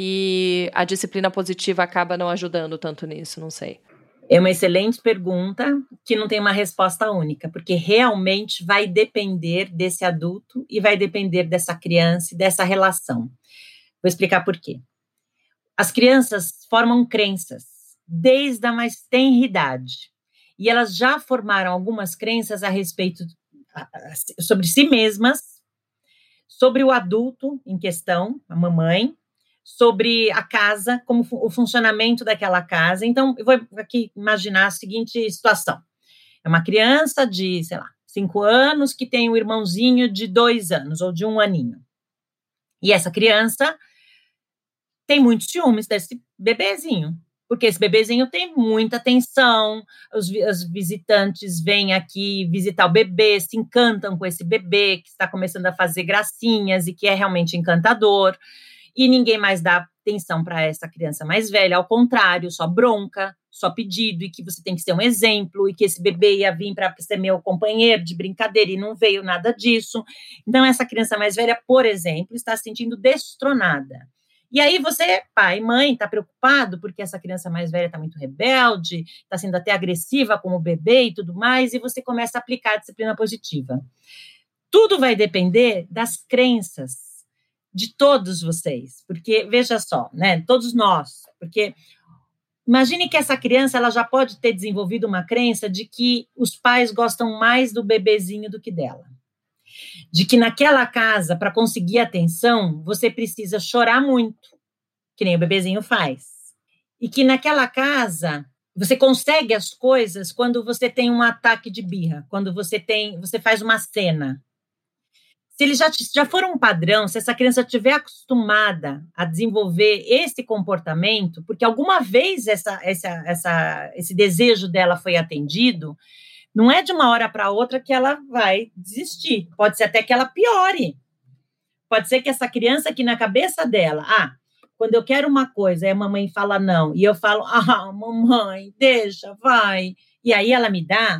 e a disciplina positiva acaba não ajudando tanto nisso, não sei. É uma excelente pergunta que não tem uma resposta única, porque realmente vai depender desse adulto e vai depender dessa criança e dessa relação. Vou explicar por quê. As crianças formam crenças desde a mais tenra idade e elas já formaram algumas crenças a respeito sobre si mesmas, sobre o adulto em questão, a mamãe, sobre a casa, como o funcionamento daquela casa. Então, eu vou aqui imaginar a seguinte situação. É uma criança de, 5 anos que tem um irmãozinho de 2 anos ou de 1 aninho. E essa criança tem muitos ciúmes desse bebezinho, porque esse bebezinho tem muita atenção, os visitantes vêm aqui visitar o bebê, se encantam com esse bebê que está começando a fazer gracinhas e que é realmente encantador, e ninguém mais dá atenção para essa criança mais velha, ao contrário, só bronca, só pedido, e que você tem que ser um exemplo, e que esse bebê ia vir para ser meu companheiro de brincadeira, e não veio nada disso. Então, essa criança mais velha, por exemplo, está se sentindo destronada. E aí você, pai, mãe, está preocupado porque essa criança mais velha está muito rebelde, está sendo até agressiva com o bebê e tudo mais, e você começa a aplicar a disciplina positiva. Tudo vai depender das crenças de todos vocês, porque, veja só, né, todos nós, porque imagine que essa criança ela já pode ter desenvolvido uma crença de que os pais gostam mais do bebezinho do que dela. De que naquela casa, para conseguir atenção, você precisa chorar muito, que nem o bebezinho faz. E que naquela casa, você consegue as coisas quando você tem um ataque de birra, quando você faz uma cena. Se ele já for um padrão, se essa criança estiver acostumada a desenvolver esse comportamento, porque alguma vez esse desejo dela foi atendido, não é de uma hora para outra que ela vai desistir. Pode ser até que ela piore. Pode ser que essa criança aqui na cabeça dela, quando eu quero uma coisa, aí a mamãe fala não, e eu falo, mamãe, deixa, vai. E aí ela me dá,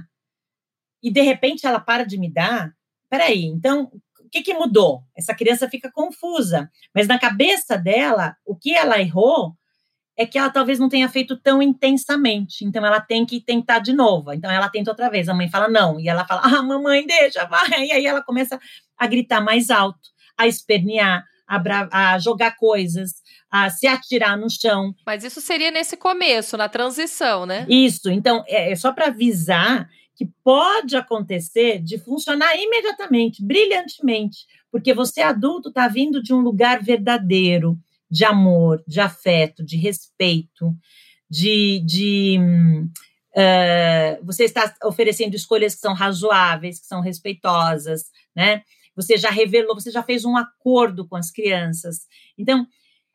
e de repente ela para de me dar. Peraí, então, o que mudou? Essa criança fica confusa. Mas na cabeça dela, o que ela errou é que ela talvez não tenha feito tão intensamente. Então, ela tem que tentar de novo. Então, ela tenta outra vez. A mãe fala não. E ela fala, mamãe, deixa, vai. E aí ela começa a gritar mais alto, a espernear, a jogar coisas, a se atirar no chão. Mas isso seria nesse começo, na transição, né? Isso, então é só para avisar que pode acontecer de funcionar imediatamente, brilhantemente, porque você adulto está vindo de um lugar verdadeiro, de amor, de afeto, de respeito, você está oferecendo escolhas que são razoáveis, que são respeitosas, né? Você já revelou, você já fez um acordo com as crianças. Então,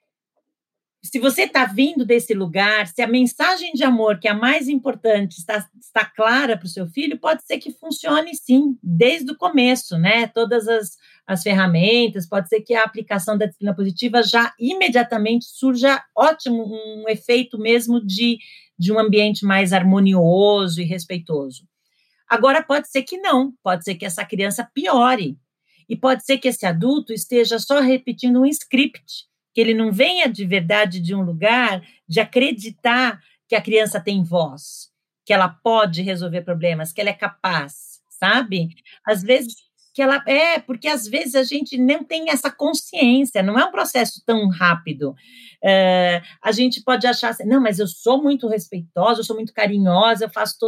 se você está vindo desse lugar, se a mensagem de amor, que é a mais importante, está clara para o seu filho, pode ser que funcione, sim, desde o começo, né? Todas as ferramentas, pode ser que a aplicação da disciplina positiva já imediatamente surja ótimo, um efeito mesmo de um ambiente mais harmonioso e respeitoso. Agora, pode ser que não, pode ser que essa criança piore, e pode ser que esse adulto esteja só repetindo um script, que ele não venha de verdade de um lugar de acreditar que a criança tem voz, que ela pode resolver problemas, que ela é capaz, sabe? Às vezes, porque às vezes a gente não tem essa consciência, não é um processo tão rápido. A gente pode achar assim, não, mas eu sou muito respeitosa, eu sou muito carinhosa,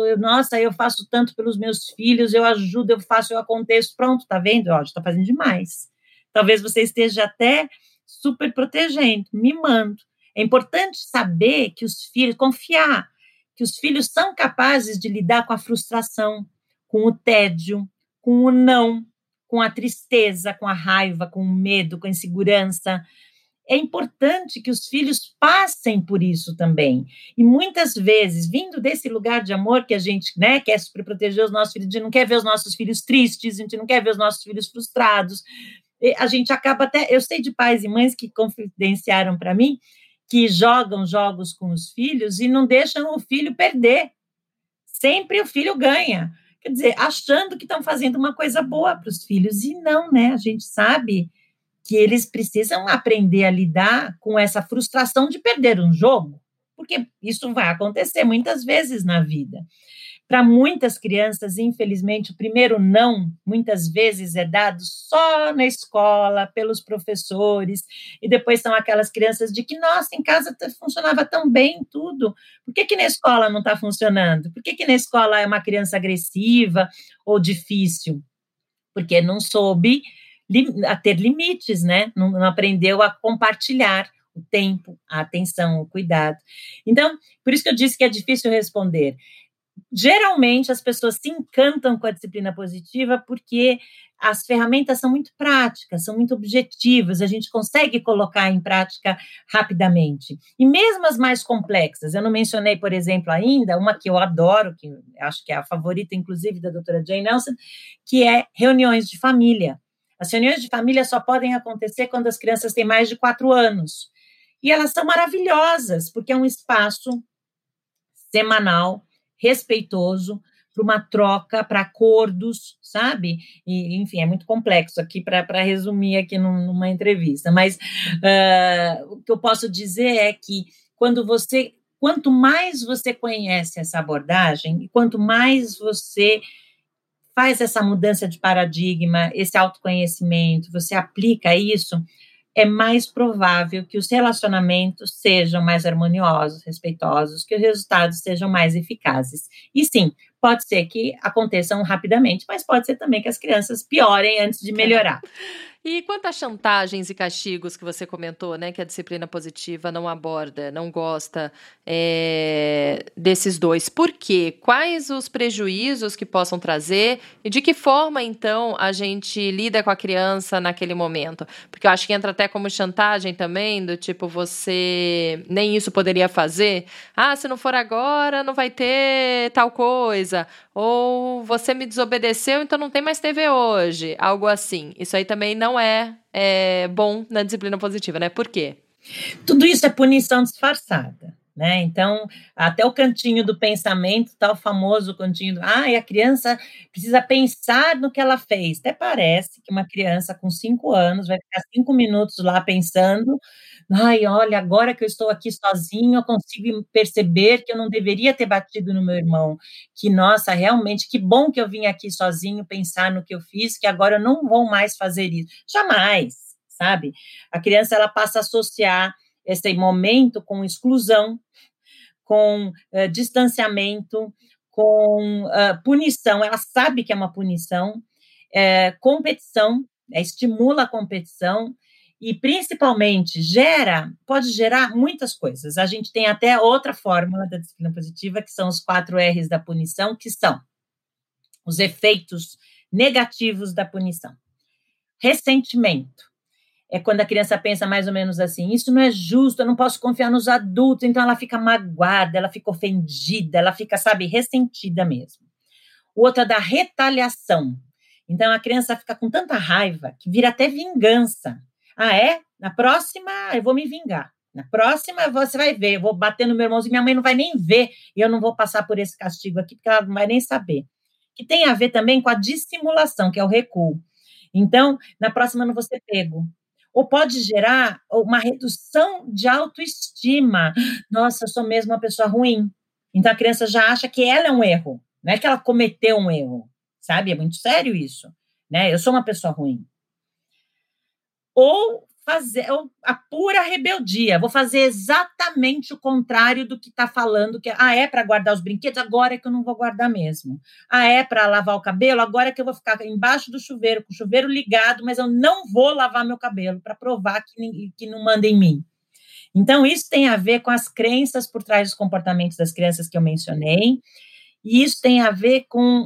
eu faço tanto pelos meus filhos, eu ajudo, eu faço, eu aconteço, pronto, tá vendo? Ó, está fazendo demais. Talvez você esteja até super protegendo, mimando. É importante saber que os filhos, confiar que os filhos são capazes de lidar com a frustração, com o tédio, com o não, com a tristeza, com a raiva, com o medo, com a insegurança. É importante que os filhos passem por isso também. E muitas vezes, vindo desse lugar de amor que a gente, né, quer super proteger os nossos filhos, a gente não quer ver os nossos filhos tristes, a gente não quer ver os nossos filhos frustrados, a gente acaba até... Eu sei de pais e mães que confidenciaram para mim que jogam jogos com os filhos e não deixam o filho perder. Sempre o filho ganha. Quer dizer, achando que estão fazendo uma coisa boa para os filhos. E não, né? A gente sabe que eles precisam aprender a lidar com essa frustração de perder um jogo, porque isso vai acontecer muitas vezes na vida. Para muitas crianças, infelizmente, o primeiro não, muitas vezes, é dado só na escola, pelos professores, e depois são aquelas crianças de que, nossa, em casa funcionava tão bem tudo, por que na escola não está funcionando? Por que na escola é uma criança agressiva ou difícil? Porque não soube a ter limites, né? Não aprendeu a compartilhar o tempo, a atenção, o cuidado. Então, por isso que eu disse que é difícil responder. Geralmente, as pessoas se encantam com a disciplina positiva porque as ferramentas são muito práticas, são muito objetivas, a gente consegue colocar em prática rapidamente. E mesmo as mais complexas, eu não mencionei, por exemplo, ainda, uma que eu adoro, que acho que é a favorita, inclusive, da doutora Jane Nelson, que é reuniões de família. As reuniões de família só podem acontecer quando as crianças têm mais de 4 anos. E elas são maravilhosas, porque é um espaço semanal, respeitoso, para uma troca, para acordos, sabe? E, enfim, é muito complexo aqui para resumir aqui numa entrevista, mas o que eu posso dizer é que quanto mais você conhece essa abordagem, e quanto mais você faz essa mudança de paradigma, esse autoconhecimento, você aplica isso, é mais provável que os relacionamentos sejam mais harmoniosos, respeitosos, que os resultados sejam mais eficazes. E sim, pode ser que aconteçam rapidamente, mas pode ser também que as crianças piorem antes de melhorar. E quanto às chantagens e castigos que você comentou, né, que a disciplina positiva não aborda, não gosta desses dois, por quê? Quais os prejuízos que possam trazer e de que forma, então, a gente lida com a criança naquele momento? Porque eu acho que entra até como chantagem também, do tipo, você nem isso poderia fazer. Ah, se não for agora, não vai ter tal coisa. Ou você me desobedeceu, então não tem mais TV hoje. Algo assim. Isso aí também não é bom na disciplina positiva, né? Por quê? Tudo isso é punição disfarçada, né? Então, até o cantinho do pensamento, tá o famoso cantinho e a criança precisa pensar no que ela fez. Até parece que uma criança com 5 anos vai ficar 5 minutos lá pensando, olha, agora que eu estou aqui sozinho, eu consigo perceber que eu não deveria ter batido no meu irmão, que, nossa, realmente, que bom que eu vim aqui sozinho pensar no que eu fiz, que agora eu não vou mais fazer isso. Jamais, sabe? A criança, ela passa a associar esse momento com exclusão, com distanciamento, com punição. Ela sabe que é uma punição, competição, estimula a competição e, principalmente, pode gerar muitas coisas. A gente tem até outra fórmula da disciplina positiva, que são os 4 R's da punição, que são os efeitos negativos da punição. Ressentimento. É quando a criança pensa mais ou menos assim, isso não é justo, eu não posso confiar nos adultos, então ela fica magoada, ela fica ofendida, ela fica, sabe, ressentida mesmo. O outro é da retaliação. Então a criança fica com tanta raiva que vira até vingança. Ah, é? Na próxima eu vou me vingar. Na próxima você vai ver, eu vou bater no meu irmãozinho, minha mãe não vai nem ver, e eu não vou passar por esse castigo aqui, porque ela não vai nem saber. Que tem a ver também com a dissimulação, que é o recuo. Então, na próxima eu não vou ser pego. Ou pode gerar uma redução de autoestima. Nossa, eu sou mesmo uma pessoa ruim. Então, a criança já acha que ela é um erro. Não é que ela cometeu um erro, sabe? É muito sério isso, né? Eu sou uma pessoa ruim. Ou a pura rebeldia. Vou fazer exatamente o contrário do que está falando. Que é para guardar os brinquedos? Agora é que eu não vou guardar mesmo. É para lavar o cabelo? Agora é que eu vou ficar embaixo do chuveiro, com o chuveiro ligado, mas eu não vou lavar meu cabelo para provar que não manda em mim. Então, isso tem a ver com as crenças por trás dos comportamentos das crianças que eu mencionei, e isso tem a ver com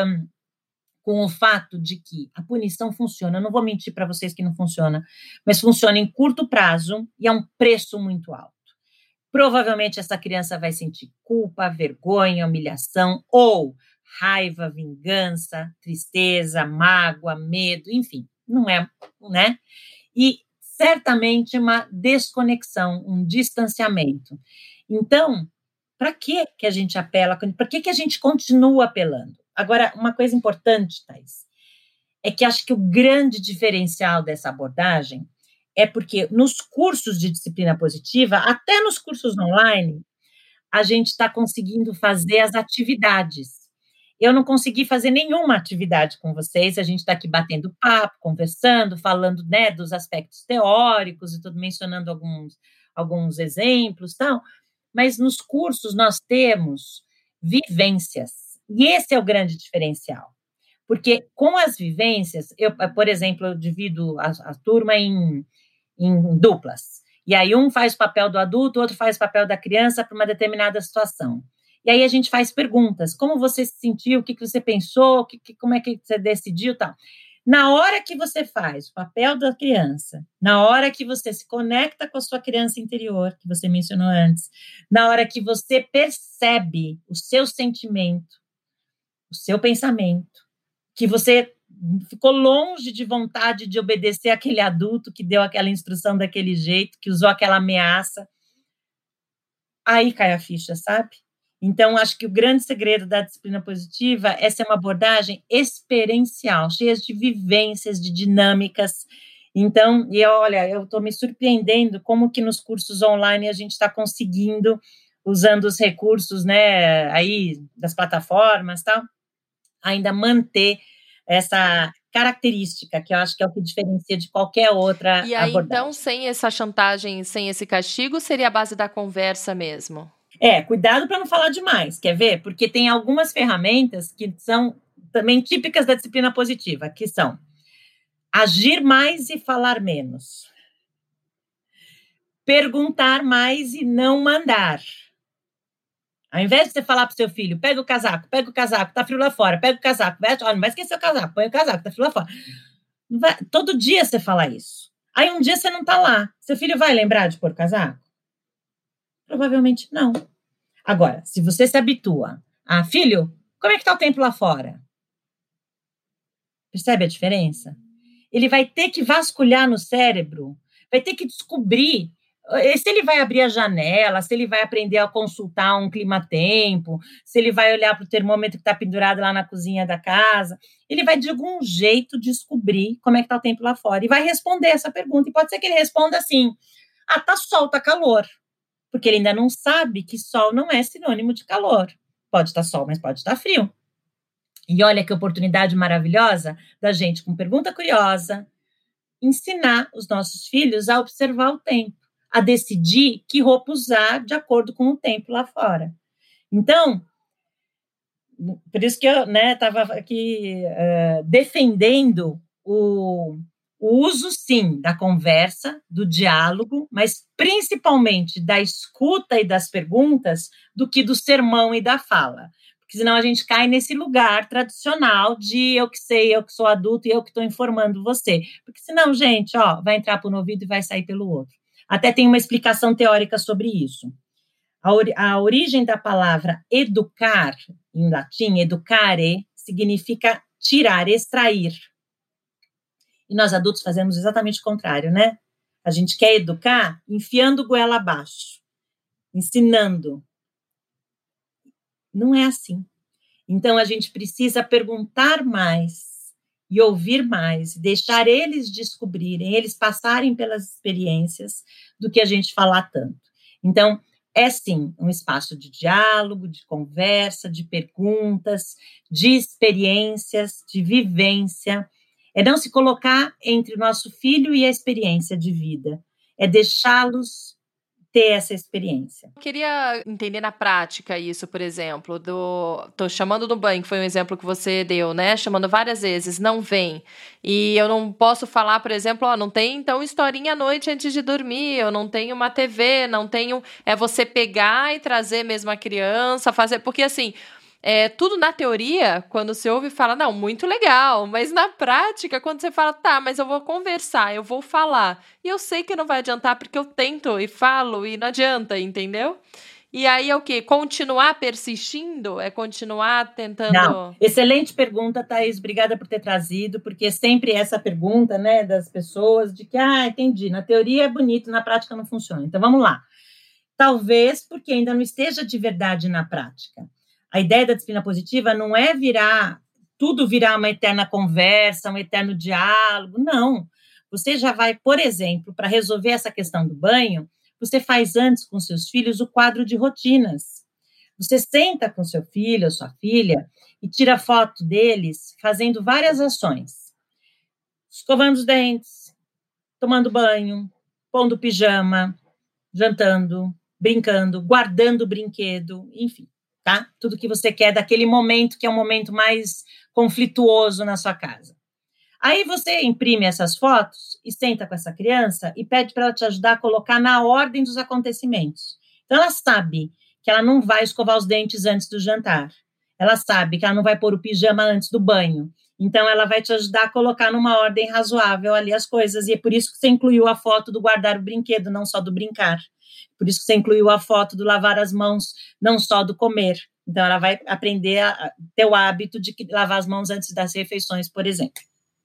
o fato de que a punição funciona. Eu não vou mentir para vocês que não funciona, mas funciona em curto prazo e é um preço muito alto. Provavelmente essa criança vai sentir culpa, vergonha, humilhação ou raiva, vingança, tristeza, mágoa, medo, enfim, não é, né? E certamente uma desconexão, um distanciamento. Então, para que a gente apela? Para que a gente continua apelando? Agora, uma coisa importante, Thais, é que acho que o grande diferencial dessa abordagem é porque nos cursos de disciplina positiva, até nos cursos online, a gente está conseguindo fazer as atividades. Eu não consegui fazer nenhuma atividade com vocês, a gente está aqui batendo papo, conversando, falando, né, dos aspectos teóricos e tudo, mencionando alguns exemplos, tal, mas nos cursos nós temos vivências. E esse é o grande diferencial, porque com as vivências, por exemplo, eu divido a turma em duplas, e aí um faz o papel do adulto, o outro faz o papel da criança para uma determinada situação. E aí a gente faz perguntas, como você se sentiu, o que você pensou, como é que você decidiu, tal. Na hora que você faz o papel da criança, na hora que você se conecta com a sua criança interior, que você mencionou antes, na hora que você percebe o seu sentimento, o seu pensamento, que você ficou longe de vontade de obedecer aquele adulto que deu aquela instrução daquele jeito, que usou aquela ameaça, aí cai a ficha, sabe? Então, acho que o grande segredo da disciplina positiva é ser uma abordagem experiencial, cheia de vivências, de dinâmicas. Então, olha, eu estou me surpreendendo como que nos cursos online a gente está conseguindo, usando os recursos, né, aí das plataformas e tal, ainda manter essa característica, que eu acho que é o que diferencia de qualquer outra abordagem. E aí, então, sem essa chantagem, sem esse castigo, seria a base da conversa mesmo? Cuidado para não falar demais, quer ver? Porque tem algumas ferramentas que são também típicas da disciplina positiva, que são agir mais e falar menos, perguntar mais e não mandar. Ao invés de você falar para o seu filho, pega o casaco, tá frio lá fora, pega o casaco, veste, não vai esquecer o casaco, põe o casaco, tá frio lá fora. Todo dia você fala isso. Aí um dia você não tá lá. Seu filho vai lembrar de pôr o casaco? Provavelmente não. Agora, se você se habitua a, filho, como é que tá o tempo lá fora? Percebe a diferença? Ele vai ter que vasculhar no cérebro, vai ter que descobrir se ele vai abrir a janela, se ele vai aprender a consultar um clima-tempo, se ele vai olhar para o termômetro que está pendurado lá na cozinha da casa, ele vai de algum jeito descobrir como é que está o tempo lá fora e vai responder essa pergunta. E pode ser que ele responda assim, tá sol, tá calor, porque ele ainda não sabe que sol não é sinônimo de calor. Pode estar sol, mas pode estar frio. E olha que oportunidade maravilhosa da gente, com pergunta curiosa, ensinar os nossos filhos a observar o tempo, a decidir que roupa usar de acordo com o tempo lá fora. Então, por isso que eu estava aqui defendendo o uso, sim, da conversa, do diálogo, mas principalmente da escuta e das perguntas, do que do sermão e da fala. Porque senão a gente cai nesse lugar tradicional de eu que sei, eu que sou adulto e eu que estou informando você. Porque senão, gente, vai entrar por um ouvido e vai sair pelo outro. Até tem uma explicação teórica sobre isso. A origem da palavra educar, em latim, educare, significa tirar, extrair. E nós adultos fazemos exatamente o contrário, né? A gente quer educar enfiando goela abaixo, ensinando. Não é assim. Então, a gente precisa perguntar mais e ouvir mais, deixar eles descobrirem, eles passarem pelas experiências do que a gente falar tanto. Então, é sim um espaço de diálogo, de conversa, de perguntas, de experiências, de vivência. É não se colocar entre o nosso filho e a experiência de vida. É deixá-los ter essa experiência. Eu queria entender na prática isso, por exemplo, tô chamando no banho, que foi um exemplo que você deu, né? Chamando várias vezes, não vem. E eu não posso falar, por exemplo, não tem, então, historinha à noite antes de dormir, eu não tenho uma TV, não tenho... É você pegar e trazer mesmo a criança, fazer... Porque, assim... tudo na teoria, quando você ouve, fala, não, muito legal, mas na prática, quando você fala, tá, mas eu vou conversar, eu vou falar, e eu sei que não vai adiantar, porque eu tento e falo, e não adianta, entendeu? E aí é o quê? Continuar persistindo? É continuar tentando... Não, excelente pergunta, Thaís, obrigada por ter trazido, porque sempre essa pergunta, né, das pessoas, de que, entendi, na teoria é bonito, na prática não funciona. Então, vamos lá. Talvez porque ainda não esteja de verdade na prática. A ideia da disciplina positiva não é tudo virar uma eterna conversa, um eterno diálogo, não. Você já vai, por exemplo, para resolver essa questão do banho, você faz antes com seus filhos o quadro de rotinas. Você senta com seu filho ou sua filha e tira foto deles fazendo várias ações. Escovando os dentes, tomando banho, pondo pijama, jantando, brincando, guardando o brinquedo, enfim. Tá? Tudo que você quer daquele momento que é um momento mais conflituoso na sua casa. Aí você imprime essas fotos e senta com essa criança e pede para ela te ajudar a colocar na ordem dos acontecimentos. Então, ela sabe que ela não vai escovar os dentes antes do jantar. Ela sabe que ela não vai pôr o pijama antes do banho. Então, ela vai te ajudar a colocar numa ordem razoável ali as coisas. E é por isso que você incluiu a foto do guardar o brinquedo, não só do brincar. Por isso que você incluiu a foto do lavar as mãos, não só do comer. Então, ela vai aprender a ter o hábito de lavar as mãos antes das refeições, por exemplo.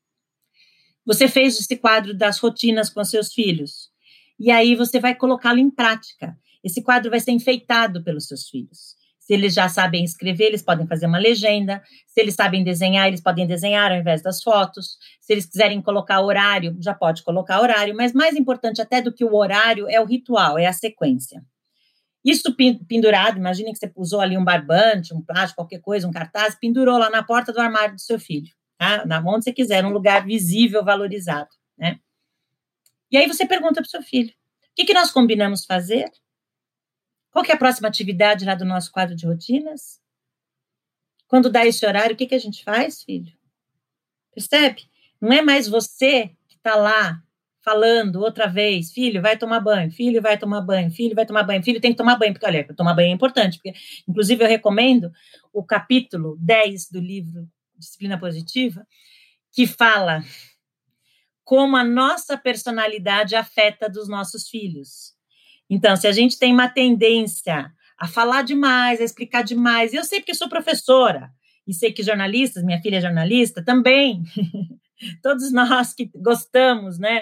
Você fez esse quadro das rotinas com seus filhos. E aí, você vai colocá-lo em prática. Esse quadro vai ser enfeitado pelos seus filhos. Se eles já sabem escrever, eles podem fazer uma legenda. Se eles sabem desenhar, eles podem desenhar ao invés das fotos. Se eles quiserem colocar horário, já pode colocar horário. Mas mais importante até do que o horário é o ritual, é a sequência. Isso pendurado, imagine que você usou ali um barbante, um plástico, qualquer coisa, um cartaz, pendurou lá na porta do armário do seu filho, tá? Na onde você quiser, num lugar visível, valorizado, né? E aí você pergunta para o seu filho, o que nós combinamos fazer? Qual que é a próxima atividade lá do nosso quadro de rotinas? Quando dá esse horário, o que a gente faz, filho? Percebe? Não é mais você que está lá falando outra vez, filho, vai tomar banho, filho, vai tomar banho, filho, vai tomar banho, filho tem que tomar banho, porque, olha, tomar banho é importante, porque, inclusive, eu recomendo o capítulo 10 do livro Disciplina Positiva, que fala como a nossa personalidade afeta dos nossos filhos. Então, se a gente tem uma tendência a falar demais, a explicar demais, eu sei porque sou professora, e sei que jornalistas, minha filha é jornalista, também, todos nós que gostamos, né,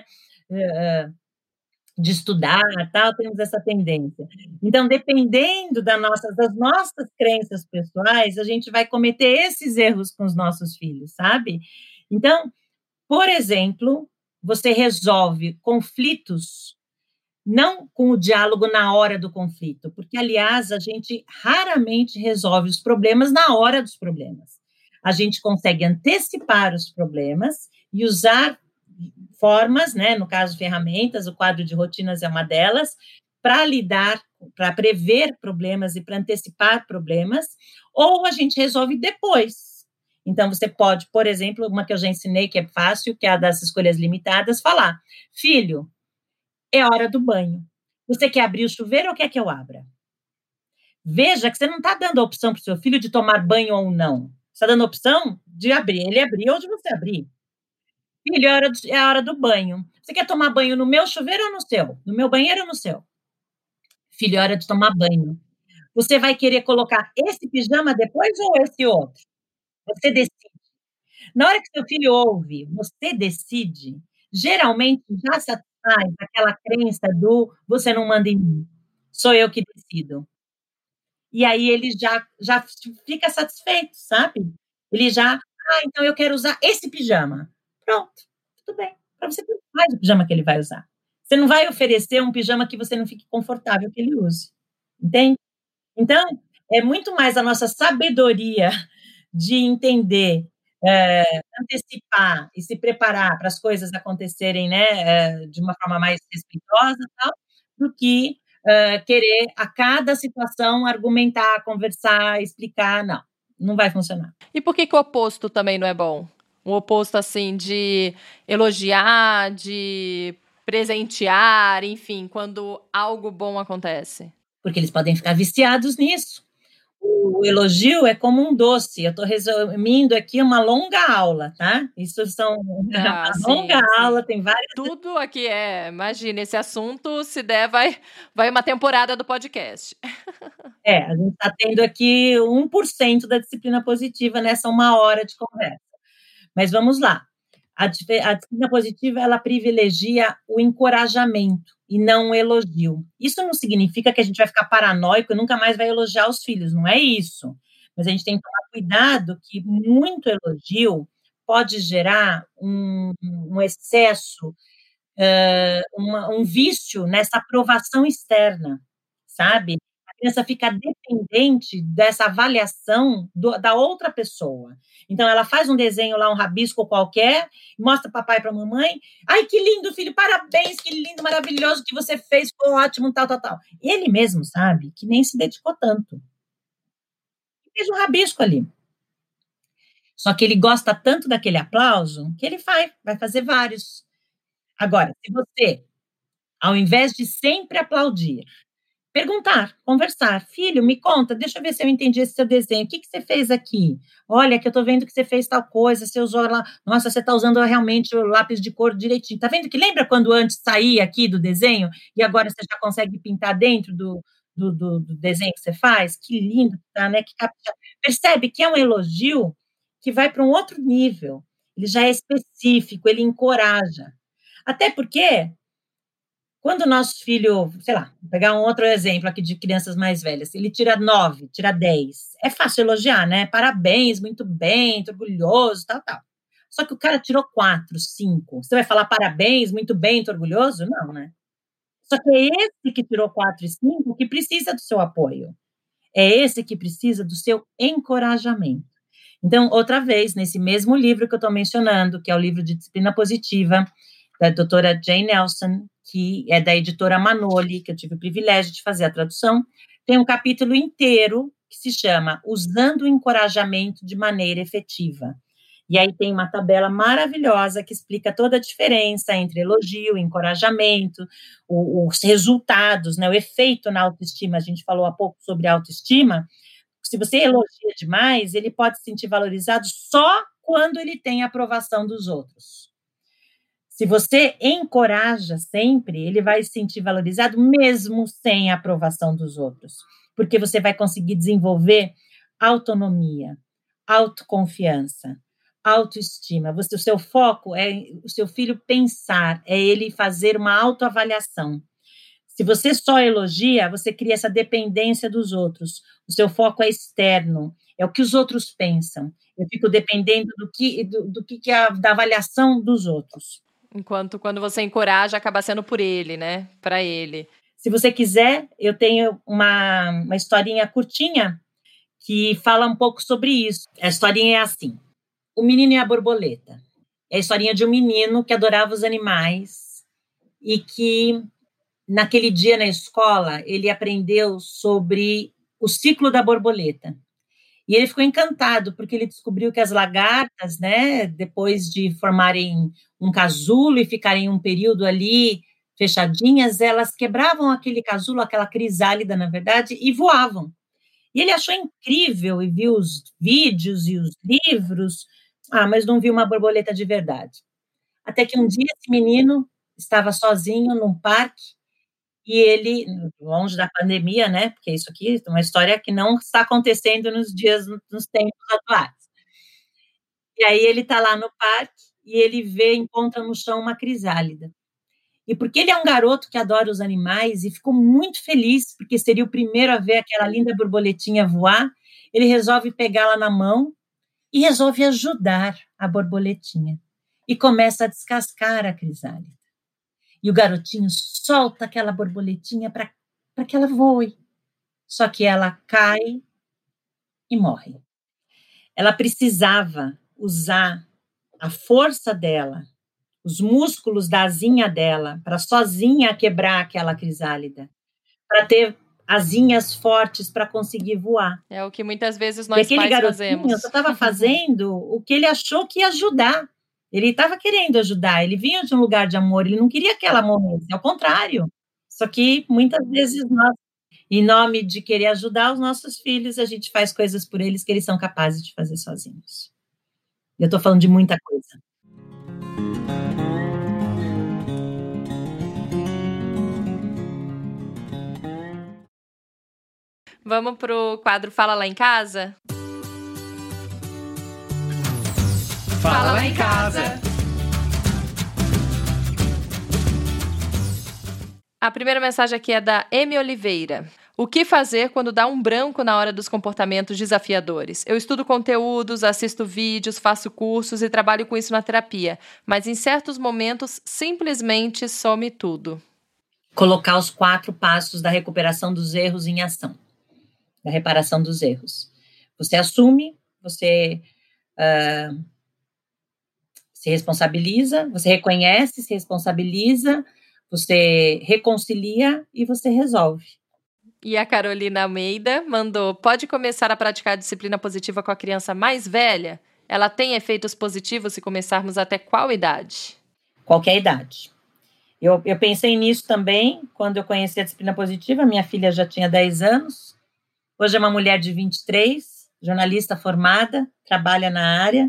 de estudar, tal, temos essa tendência. Então, dependendo das nossas crenças pessoais, a gente vai cometer esses erros com os nossos filhos, sabe? Então, por exemplo, você resolve conflitos não com o diálogo na hora do conflito, porque, aliás, a gente raramente resolve os problemas na hora dos problemas. A gente consegue antecipar os problemas e usar formas, né? No caso, ferramentas, o quadro de rotinas é uma delas, para lidar, para prever problemas e para antecipar problemas, ou a gente resolve depois. Então, você pode, por exemplo, uma que eu já ensinei, que é fácil, que é a das escolhas limitadas, falar: filho, é hora do banho. Você quer abrir o chuveiro ou quer que eu abra? Veja que você não está dando a opção para o seu filho de tomar banho ou não. Você está dando a opção de ele abrir ou de você abrir. Filho, é a hora do banho. Você quer tomar banho no meu chuveiro ou no seu? No meu banheiro ou no seu? Filho, é hora de tomar banho. Você vai querer colocar esse pijama depois ou esse outro? Você decide. Na hora que seu filho ouve, você decide, geralmente já satisfaz aquela crença do você não manda em mim, sou eu que decido. E aí ele já fica satisfeito, sabe? Ele já, então eu quero usar esse pijama. Pronto, tudo bem. Para você tanto faz o pijama que ele vai usar. Você não vai oferecer um pijama que você não fique confortável que ele use. Entende? Então, é muito mais a nossa sabedoria de entender, antecipar e se preparar para as coisas acontecerem, né, de uma forma mais respeitosa, tal, do que querer a cada situação argumentar, conversar, explicar. Não, não vai funcionar. E por que o oposto também não é bom? O oposto, assim, de elogiar, de presentear, enfim, quando algo bom acontece. Porque eles podem ficar viciados nisso. O elogio é como um doce. Eu estou resumindo aqui uma longa aula, tá? Isso são uma longa aula, tem várias... Tudo aqui imagina, esse assunto, se der, vai uma temporada do podcast. A gente está tendo aqui 1% da disciplina positiva nessa 1 hora de conversa. Mas vamos lá. A disciplina positiva, ela privilegia o encorajamento e não o elogio. Isso não significa que a gente vai ficar paranoico e nunca mais vai elogiar os filhos, não é isso. Mas a gente tem que tomar cuidado que muito elogio pode gerar um excesso, um vício nessa aprovação externa, sabe? A criança fica dependente dessa avaliação da outra pessoa. Então, ela faz um desenho lá, um rabisco qualquer, mostra para papai e para a mamãe. Ai, que lindo, filho, parabéns, que lindo, maravilhoso que você fez, ficou ótimo, tal, tal, tal. Ele mesmo sabe que nem se dedicou tanto. Fez um rabisco ali. Só que ele gosta tanto daquele aplauso que ele vai fazer vários. Agora, se você, ao invés de sempre aplaudir, perguntar, conversar. Filho, me conta, deixa eu ver se eu entendi esse seu desenho. O que você fez aqui? Olha, que eu tô vendo que você fez tal coisa, você usou lá... Nossa, você tá usando realmente o lápis de cor direitinho. Tá vendo que lembra quando antes saía aqui do desenho e agora você já consegue pintar dentro do desenho que você faz? Que lindo, tá, né? Percebe que é um elogio que vai para um outro nível. Ele já é específico, ele encoraja. Até porque... Quando o nosso filho, sei lá, vou pegar um outro exemplo aqui de crianças mais velhas, ele tira 9, tira 10, é fácil elogiar, né? Parabéns, muito bem, tô orgulhoso, tal, tal. Só que o cara tirou 4, 5. Você vai falar parabéns, muito bem, tô orgulhoso? Não, né? Só que é esse que tirou 4 e 5 que precisa do seu apoio. É esse que precisa do seu encorajamento. Então, outra vez, nesse mesmo livro que eu estou mencionando, que é o livro de Disciplina Positiva, da doutora Jane Nelson, que é da editora Manoli, que eu tive o privilégio de fazer a tradução, tem um capítulo inteiro que se chama Usando o Encorajamento de Maneira Efetiva. E aí tem uma tabela maravilhosa que explica toda a diferença entre elogio, encorajamento, os resultados, né, o efeito na autoestima. A gente falou há pouco sobre autoestima. Se você elogia demais, ele pode se sentir valorizado só quando ele tem a aprovação dos outros. Se você encoraja sempre, ele vai se sentir valorizado mesmo sem a aprovação dos outros, porque você vai conseguir desenvolver autonomia, autoconfiança, autoestima. O seu foco é o seu filho pensar, é ele fazer uma autoavaliação. Se você só elogia, você cria essa dependência dos outros. O seu foco é externo, é o que os outros pensam. Eu fico dependendo da avaliação dos outros. Enquanto quando você encoraja, acaba sendo por ele, né? Para ele. Se você quiser, eu tenho uma historinha curtinha que fala um pouco sobre isso. A historinha é assim. O menino e a borboleta. É a historinha de um menino que adorava os animais e que, naquele dia na escola, ele aprendeu sobre o ciclo da borboleta. E ele ficou encantado, porque ele descobriu que as lagartas, né, depois de formarem um casulo e ficarem um período ali fechadinhas, elas quebravam aquele casulo, aquela crisálida, na verdade, e voavam. E ele achou incrível e viu os vídeos e os livros, mas não viu uma borboleta de verdade. Até que um dia esse menino estava sozinho num parque e ele, longe da pandemia, né, porque isso aqui é uma história que não está acontecendo nos tempos atuais. E aí ele está lá no parque e ele encontra no chão uma crisálida. E porque ele é um garoto que adora os animais e ficou muito feliz, porque seria o primeiro a ver aquela linda borboletinha voar, ele resolve pegá-la na mão e resolve ajudar a borboletinha. E começa a descascar a crisálida. E o garotinho solta aquela borboletinha para que ela voe. Só que ela cai e morre. Ela precisava usar a força dela, os músculos da asinha dela, para sozinha quebrar aquela crisálida, para ter asinhas fortes para conseguir voar. É o que muitas vezes E nós aquele pais garotinho fazemos. só estava fazendo o que ele achou que ia ajudar. Ele estava querendo ajudar, ele vinha de um lugar de amor, ele não queria que ela morresse, ao contrário. Só que muitas vezes nós, em nome de querer ajudar os nossos filhos, a gente faz coisas por eles que eles são capazes de fazer sozinhos. E eu estou falando de muita coisa. Vamos pro quadro Fala Lá em Casa? Fala Lá em Casa! A primeira mensagem aqui é da Emi Oliveira. O que fazer quando dá um branco na hora dos comportamentos desafiadores? Eu estudo conteúdos, assisto vídeos, faço cursos e trabalho com isso na terapia, mas em certos momentos simplesmente some tudo. Colocar os 4 passos da recuperação dos erros em ação, da reparação dos erros. Você assume, você se responsabiliza, você reconhece, se responsabiliza, você reconcilia e você resolve. E a Carolina Almeida mandou: pode começar a praticar a disciplina positiva com a criança mais velha? Ela tem efeitos positivos se começarmos até qual idade? Qualquer idade. Eu pensei nisso também quando eu conheci a disciplina positiva. Minha filha já tinha 10 anos. Hoje é uma mulher de 23, jornalista formada, trabalha na área.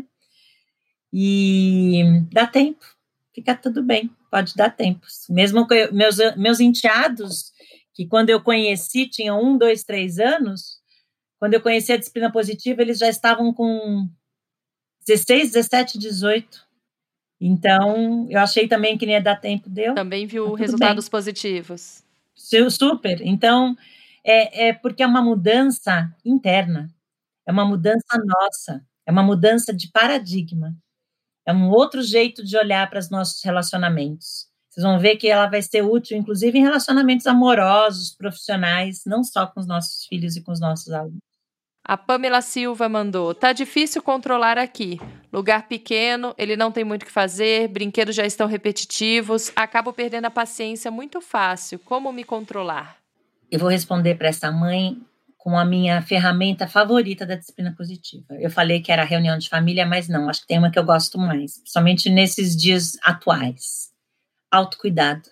E dá tempo, fica tudo bem, pode dar tempo. Mesmo que meus enteados, que quando eu conheci tinham 1, 2, 3 anos, quando eu conheci a disciplina positiva, eles já estavam com 16, 17, 18. Então, eu achei também que nem ia dar tempo, deu. Também viu tá resultados positivos. Super. Então, é porque é uma mudança interna, é uma mudança nossa, é uma mudança de paradigma. É um outro jeito de olhar para os nossos relacionamentos. Vocês vão ver que ela vai ser útil, inclusive, em relacionamentos amorosos, profissionais, não só com os nossos filhos e com os nossos alunos. A Pamela Silva mandou: tá difícil controlar aqui. Lugar pequeno, ele não tem muito o que fazer, brinquedos já estão repetitivos, acabo perdendo a paciência muito fácil. Como me controlar? Eu vou responder para essa mãe com a minha ferramenta favorita da disciplina positiva. Eu falei que era a reunião de família, mas não, acho que tem uma que eu gosto mais, principalmente nesses dias atuais. Autocuidado.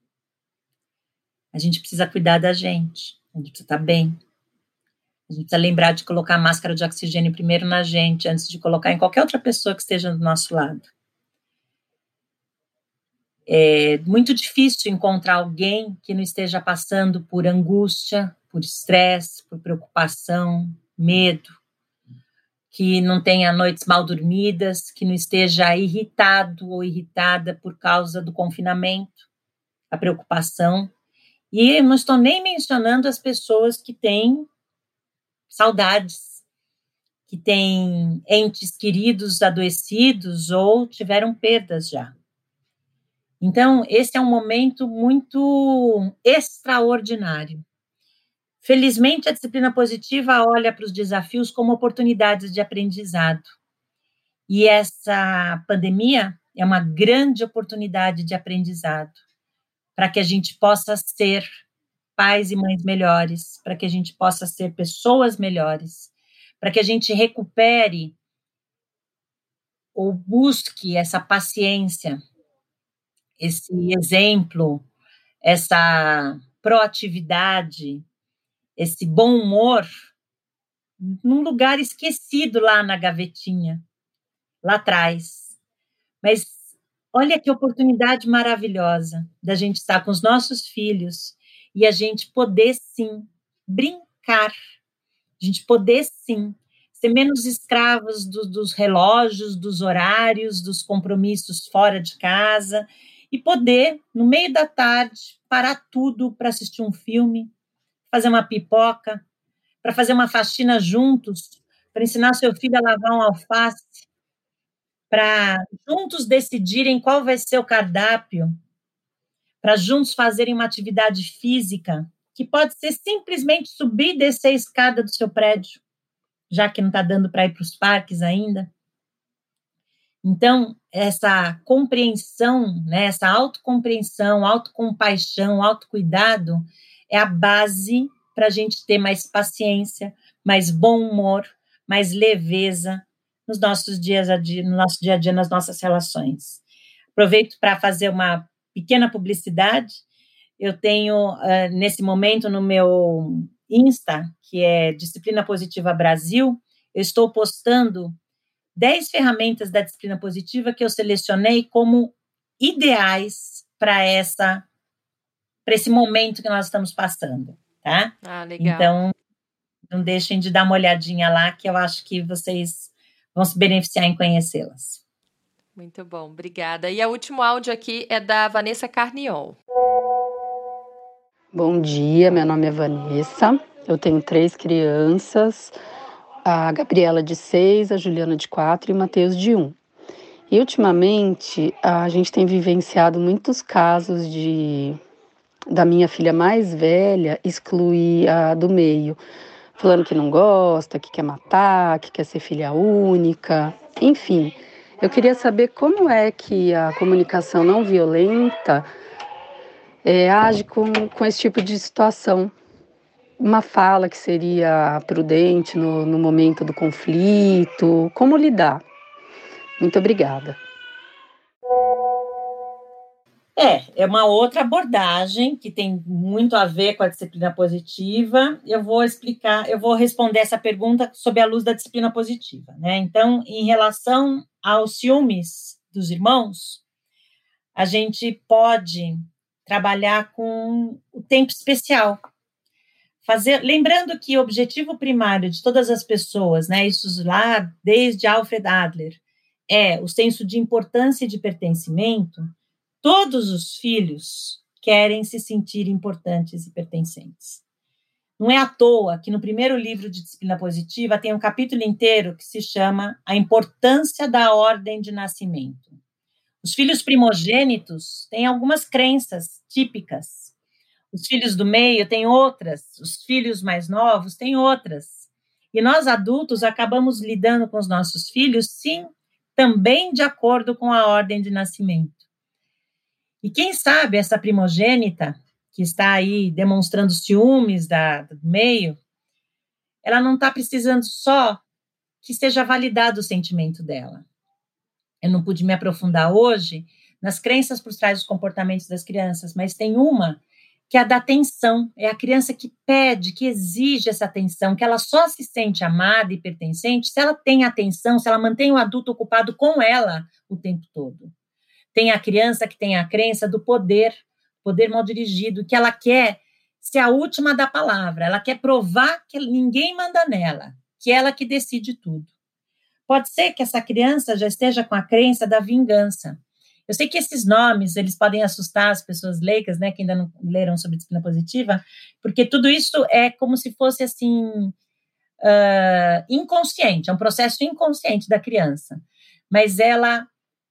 A gente precisa cuidar da gente, a gente precisa estar bem. A gente precisa lembrar de colocar a máscara de oxigênio primeiro na gente, antes de colocar em qualquer outra pessoa que esteja do nosso lado. É muito difícil encontrar alguém que não esteja passando por angústia, por estresse, por preocupação, medo, que não tenha noites mal dormidas, que não esteja irritado ou irritada por causa do confinamento, a preocupação. E eu não estou nem mencionando as pessoas que têm saudades, que têm entes queridos adoecidos ou tiveram perdas já. Então, esse é um momento muito extraordinário. Felizmente, a disciplina positiva olha para os desafios como oportunidades de aprendizado. E essa pandemia é uma grande oportunidade de aprendizado para que a gente possa ser pais e mães melhores, para que a gente possa ser pessoas melhores, para que a gente recupere ou busque essa paciência, esse exemplo, essa proatividade, esse bom humor, num lugar esquecido lá na gavetinha, lá atrás. Mas olha que oportunidade maravilhosa da gente estar com os nossos filhos e a gente poder, sim, brincar, a gente poder, sim, ser menos escravos dos relógios, dos horários, dos compromissos fora de casa e poder, no meio da tarde, parar tudo para assistir um filme, fazer uma pipoca, para fazer uma faxina juntos, para ensinar seu filho a lavar um alface, para juntos decidirem qual vai ser o cardápio, para juntos fazerem uma atividade física, que pode ser simplesmente subir e descer a escada do seu prédio, já que não está dando para ir para os parques ainda. Então, essa compreensão, né, essa autocompreensão, autocompaixão, autocuidado, é a base para a gente ter mais paciência, mais bom humor, mais leveza nos nossos dias a dia, no nosso dia a dia, nas nossas relações. Aproveito para fazer uma pequena publicidade. Eu tenho, nesse momento, no meu Insta, que é Disciplina Positiva Brasil, eu estou postando 10 ferramentas da disciplina positiva que eu selecionei como ideais para esse momento que nós estamos passando, tá? Ah, legal. Então, não deixem de dar uma olhadinha lá, que eu acho que vocês vão se beneficiar em conhecê-las. Muito bom, obrigada. E o último áudio aqui é da Vanessa Carniol. Bom dia, meu nome é Vanessa, eu tenho 3 crianças, a Gabriela de 6, a Juliana de 4 e o Matheus de 1. E ultimamente a gente tem vivenciado muitos casos da minha filha mais velha excluir a do meio, falando que não gosta, que quer matar, que quer ser filha única, enfim. Eu queria saber como é que a comunicação não violenta age com esse tipo de situação. Uma fala que seria prudente no momento do conflito, como lidar? Muito obrigada. É uma outra abordagem que tem muito a ver com a disciplina positiva. Eu vou responder essa pergunta sob a luz da disciplina positiva, né? Então, em relação aos ciúmes dos irmãos, a gente pode trabalhar com o tempo especial. Lembrando que o objetivo primário de todas as pessoas, né, isso lá desde Alfred Adler, é o senso de importância e de pertencimento. Todos os filhos querem se sentir importantes e pertencentes. Não é à toa que no primeiro livro de disciplina positiva tem um capítulo inteiro que se chama A Importância da Ordem de Nascimento. Os filhos primogênitos têm algumas crenças típicas. Os filhos do meio têm outras. Os filhos mais novos têm outras. E nós adultos acabamos lidando com os nossos filhos, sim, também de acordo com a ordem de nascimento. E quem sabe essa primogênita, que está aí demonstrando ciúmes do meio, ela não está precisando só que seja validado o sentimento dela. Eu não pude me aprofundar hoje nas crenças por trás dos comportamentos das crianças, mas tem uma que é a da atenção. É a criança que pede, que exige essa atenção, que ela só se sente amada e pertencente se ela tem atenção, se ela mantém o adulto ocupado com ela o tempo todo. Tem a criança que tem a crença do poder mal dirigido, que ela quer ser a última da palavra, ela quer provar que ninguém manda nela, que ela que decide tudo. Pode ser que essa criança já esteja com a crença da vingança. Eu sei que esses nomes, eles podem assustar as pessoas leigas, né, que ainda não leram sobre disciplina positiva, porque tudo isso é como se fosse, assim, inconsciente, é um processo inconsciente da criança. Mas ela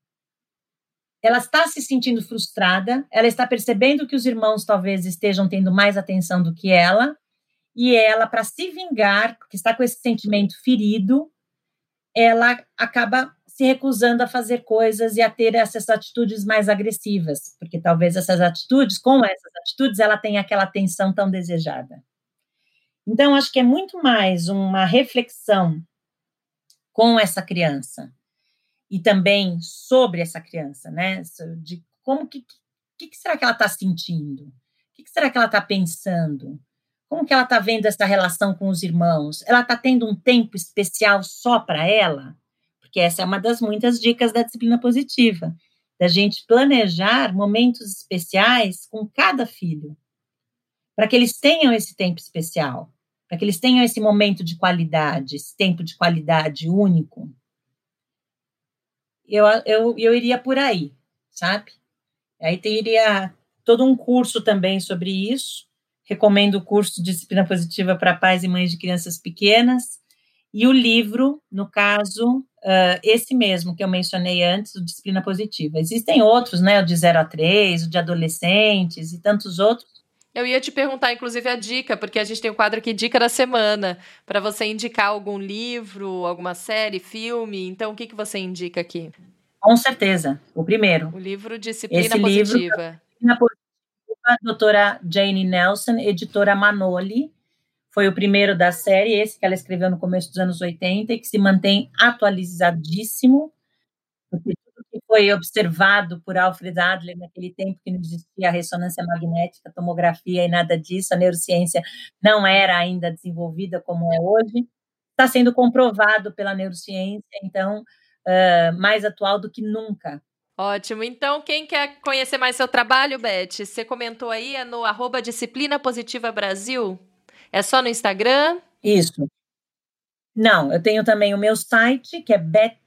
está se sentindo frustrada, ela está percebendo que os irmãos talvez estejam tendo mais atenção do que ela, e ela, para se vingar, que está com esse sentimento ferido, ela acaba se recusando a fazer coisas e a ter essas atitudes mais agressivas, porque talvez com essas atitudes, ela tenha aquela atenção tão desejada. Então, acho que é muito mais uma reflexão com essa criança e também sobre essa criança, né? De como que será que ela está sentindo? O que será que ela está pensando? Como que ela está vendo essa relação com os irmãos? Ela está tendo um tempo especial só para ela? Porque essa é uma das muitas dicas da disciplina positiva, da gente planejar momentos especiais com cada filho, para que eles tenham esse tempo especial, para que eles tenham esse momento de qualidade, esse tempo de qualidade único. Eu iria por aí, sabe? Aí teria todo um curso também sobre isso. Recomendo o curso de Disciplina Positiva para pais e mães de crianças pequenas. E o livro, no caso, esse mesmo que eu mencionei antes, o Disciplina Positiva. Existem outros, né? O de 0 a 3, o de adolescentes e tantos outros. Eu ia te perguntar, inclusive, a dica, porque a gente tem um quadro aqui, Dica da Semana, para você indicar algum livro, alguma série, filme. Então, o que você indica aqui? Com certeza, o primeiro. O livro Disciplina Positiva. Disciplina Positiva, doutora Jane Nelson, editora Manoli. Foi o primeiro da série, esse que ela escreveu no começo dos anos 80 e que se mantém atualizadíssimo, porque tudo que foi observado por Alfred Adler naquele tempo que não existia a ressonância magnética, a tomografia e nada disso, a neurociência não era ainda desenvolvida como é hoje, está sendo comprovado pela neurociência, então, mais atual do que nunca. Ótimo. Então, quem quer conhecer mais seu trabalho, Beth, você comentou aí, é no @Disciplina Positiva Brasil? É só no Instagram? Isso. Não, eu tenho também o meu site, que é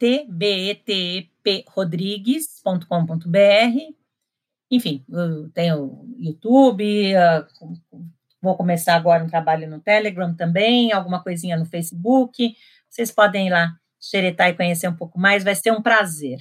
beteprodrigues.com.br. Enfim, eu tenho YouTube, vou começar agora um trabalho no Telegram também, alguma coisinha no Facebook. Vocês podem ir lá xeretar e conhecer um pouco mais, vai ser um prazer.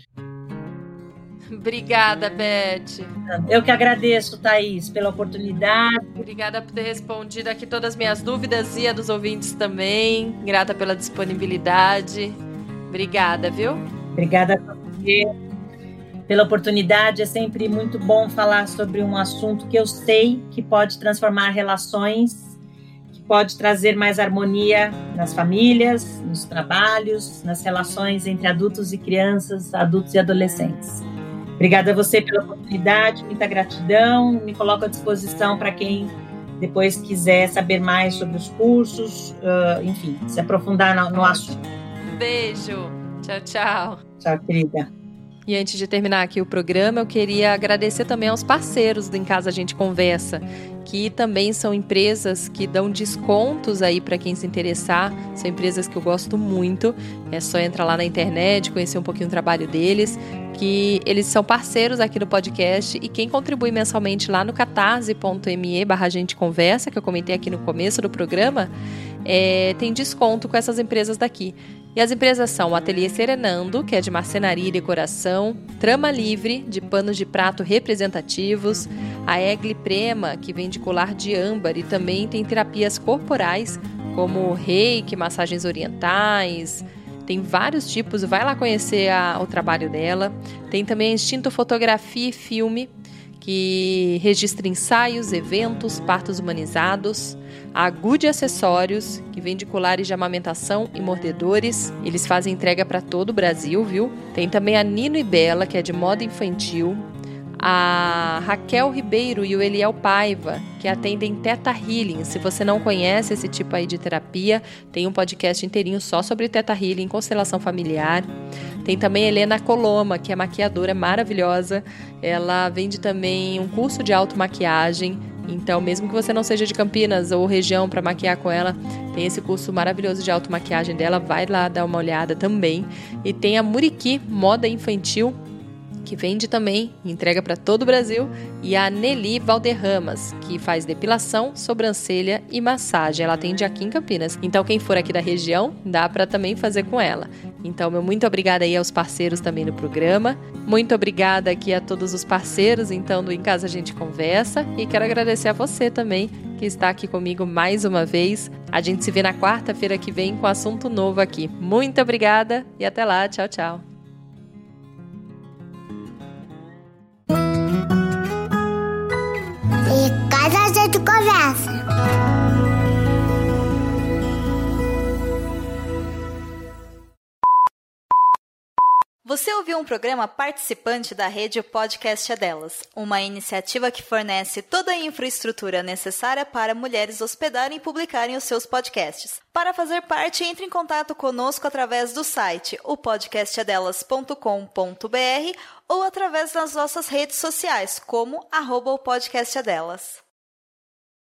Obrigada, Beth. Eu que agradeço, Thaís, pela oportunidade. Obrigada por ter respondido aqui todas as minhas dúvidas e a dos ouvintes também. Grata pela disponibilidade. Obrigada, viu? Obrigada a você pela oportunidade. É sempre muito bom falar sobre um assunto que eu sei que pode transformar relações, que pode trazer mais harmonia nas famílias, nos trabalhos, nas relações entre adultos e crianças, adultos e adolescentes. Obrigada a você pela oportunidade, muita gratidão. Me coloco à disposição para quem depois quiser saber mais sobre os cursos, enfim, se aprofundar no assunto. Beijo. Tchau, tchau. Tchau, querida. E antes de terminar aqui o programa, eu queria agradecer também aos parceiros do Em Casa a Gente Conversa, que também são empresas que dão descontos aí para quem se interessar. São empresas que eu gosto muito. É só entrar lá na internet, conhecer um pouquinho o trabalho deles, que eles são parceiros aqui do podcast, e quem contribui mensalmente lá no catarse.me/agenteconversa, que eu comentei aqui no começo do programa, tem desconto com essas empresas daqui. E as empresas são o Ateliê Serenando, que é de marcenaria e decoração, Trama Livre, de panos de prato representativos, a Egli Prema, que vende colar de âmbar e também tem terapias corporais, como reiki, massagens orientais, tem vários tipos, vai lá conhecer o trabalho dela. Tem também a Instinto Fotografia e Filme, que registra ensaios, eventos, partos humanizados. A Good Acessórios, que vende colares de amamentação e mordedores. Eles fazem entrega para todo o Brasil, viu? Tem também a Nino e Bela, que é de moda infantil. A Raquel Ribeiro e o Eliel Paiva, que atendem Theta Healing. Se você não conhece esse tipo aí de terapia, tem um podcast inteirinho só sobre Theta Healing, constelação familiar. Tem também a Helena Coloma, que é maquiadora maravilhosa. Ela vende também um curso de automaquiagem. Então, mesmo que você não seja de Campinas ou região para maquiar com ela, tem esse curso maravilhoso de automaquiagem dela. Vai lá dar uma olhada também. E tem a Muriqui, moda infantil, que vende também, entrega para todo o Brasil, e a Nelly Valderramas, que faz depilação, sobrancelha e massagem. Ela atende aqui em Campinas. Então, quem for aqui da região, dá para também fazer com ela. Então, meu muito obrigada aí aos parceiros também no programa. Muito obrigada aqui a todos os parceiros, então, do Em Casa a Gente Conversa. E quero agradecer a você também, que está aqui comigo mais uma vez. A gente se vê na quarta-feira que vem com assunto novo aqui. Muito obrigada e até lá. Tchau, tchau. conversa. Você ouviu um programa participante da rede Podcast é Delas, uma iniciativa que fornece toda a infraestrutura necessária para mulheres hospedarem e publicarem os seus podcasts. Para fazer parte, entre em contato conosco através do site opodcastadelas.com.br ou através das nossas redes sociais, como @opodcastadelas.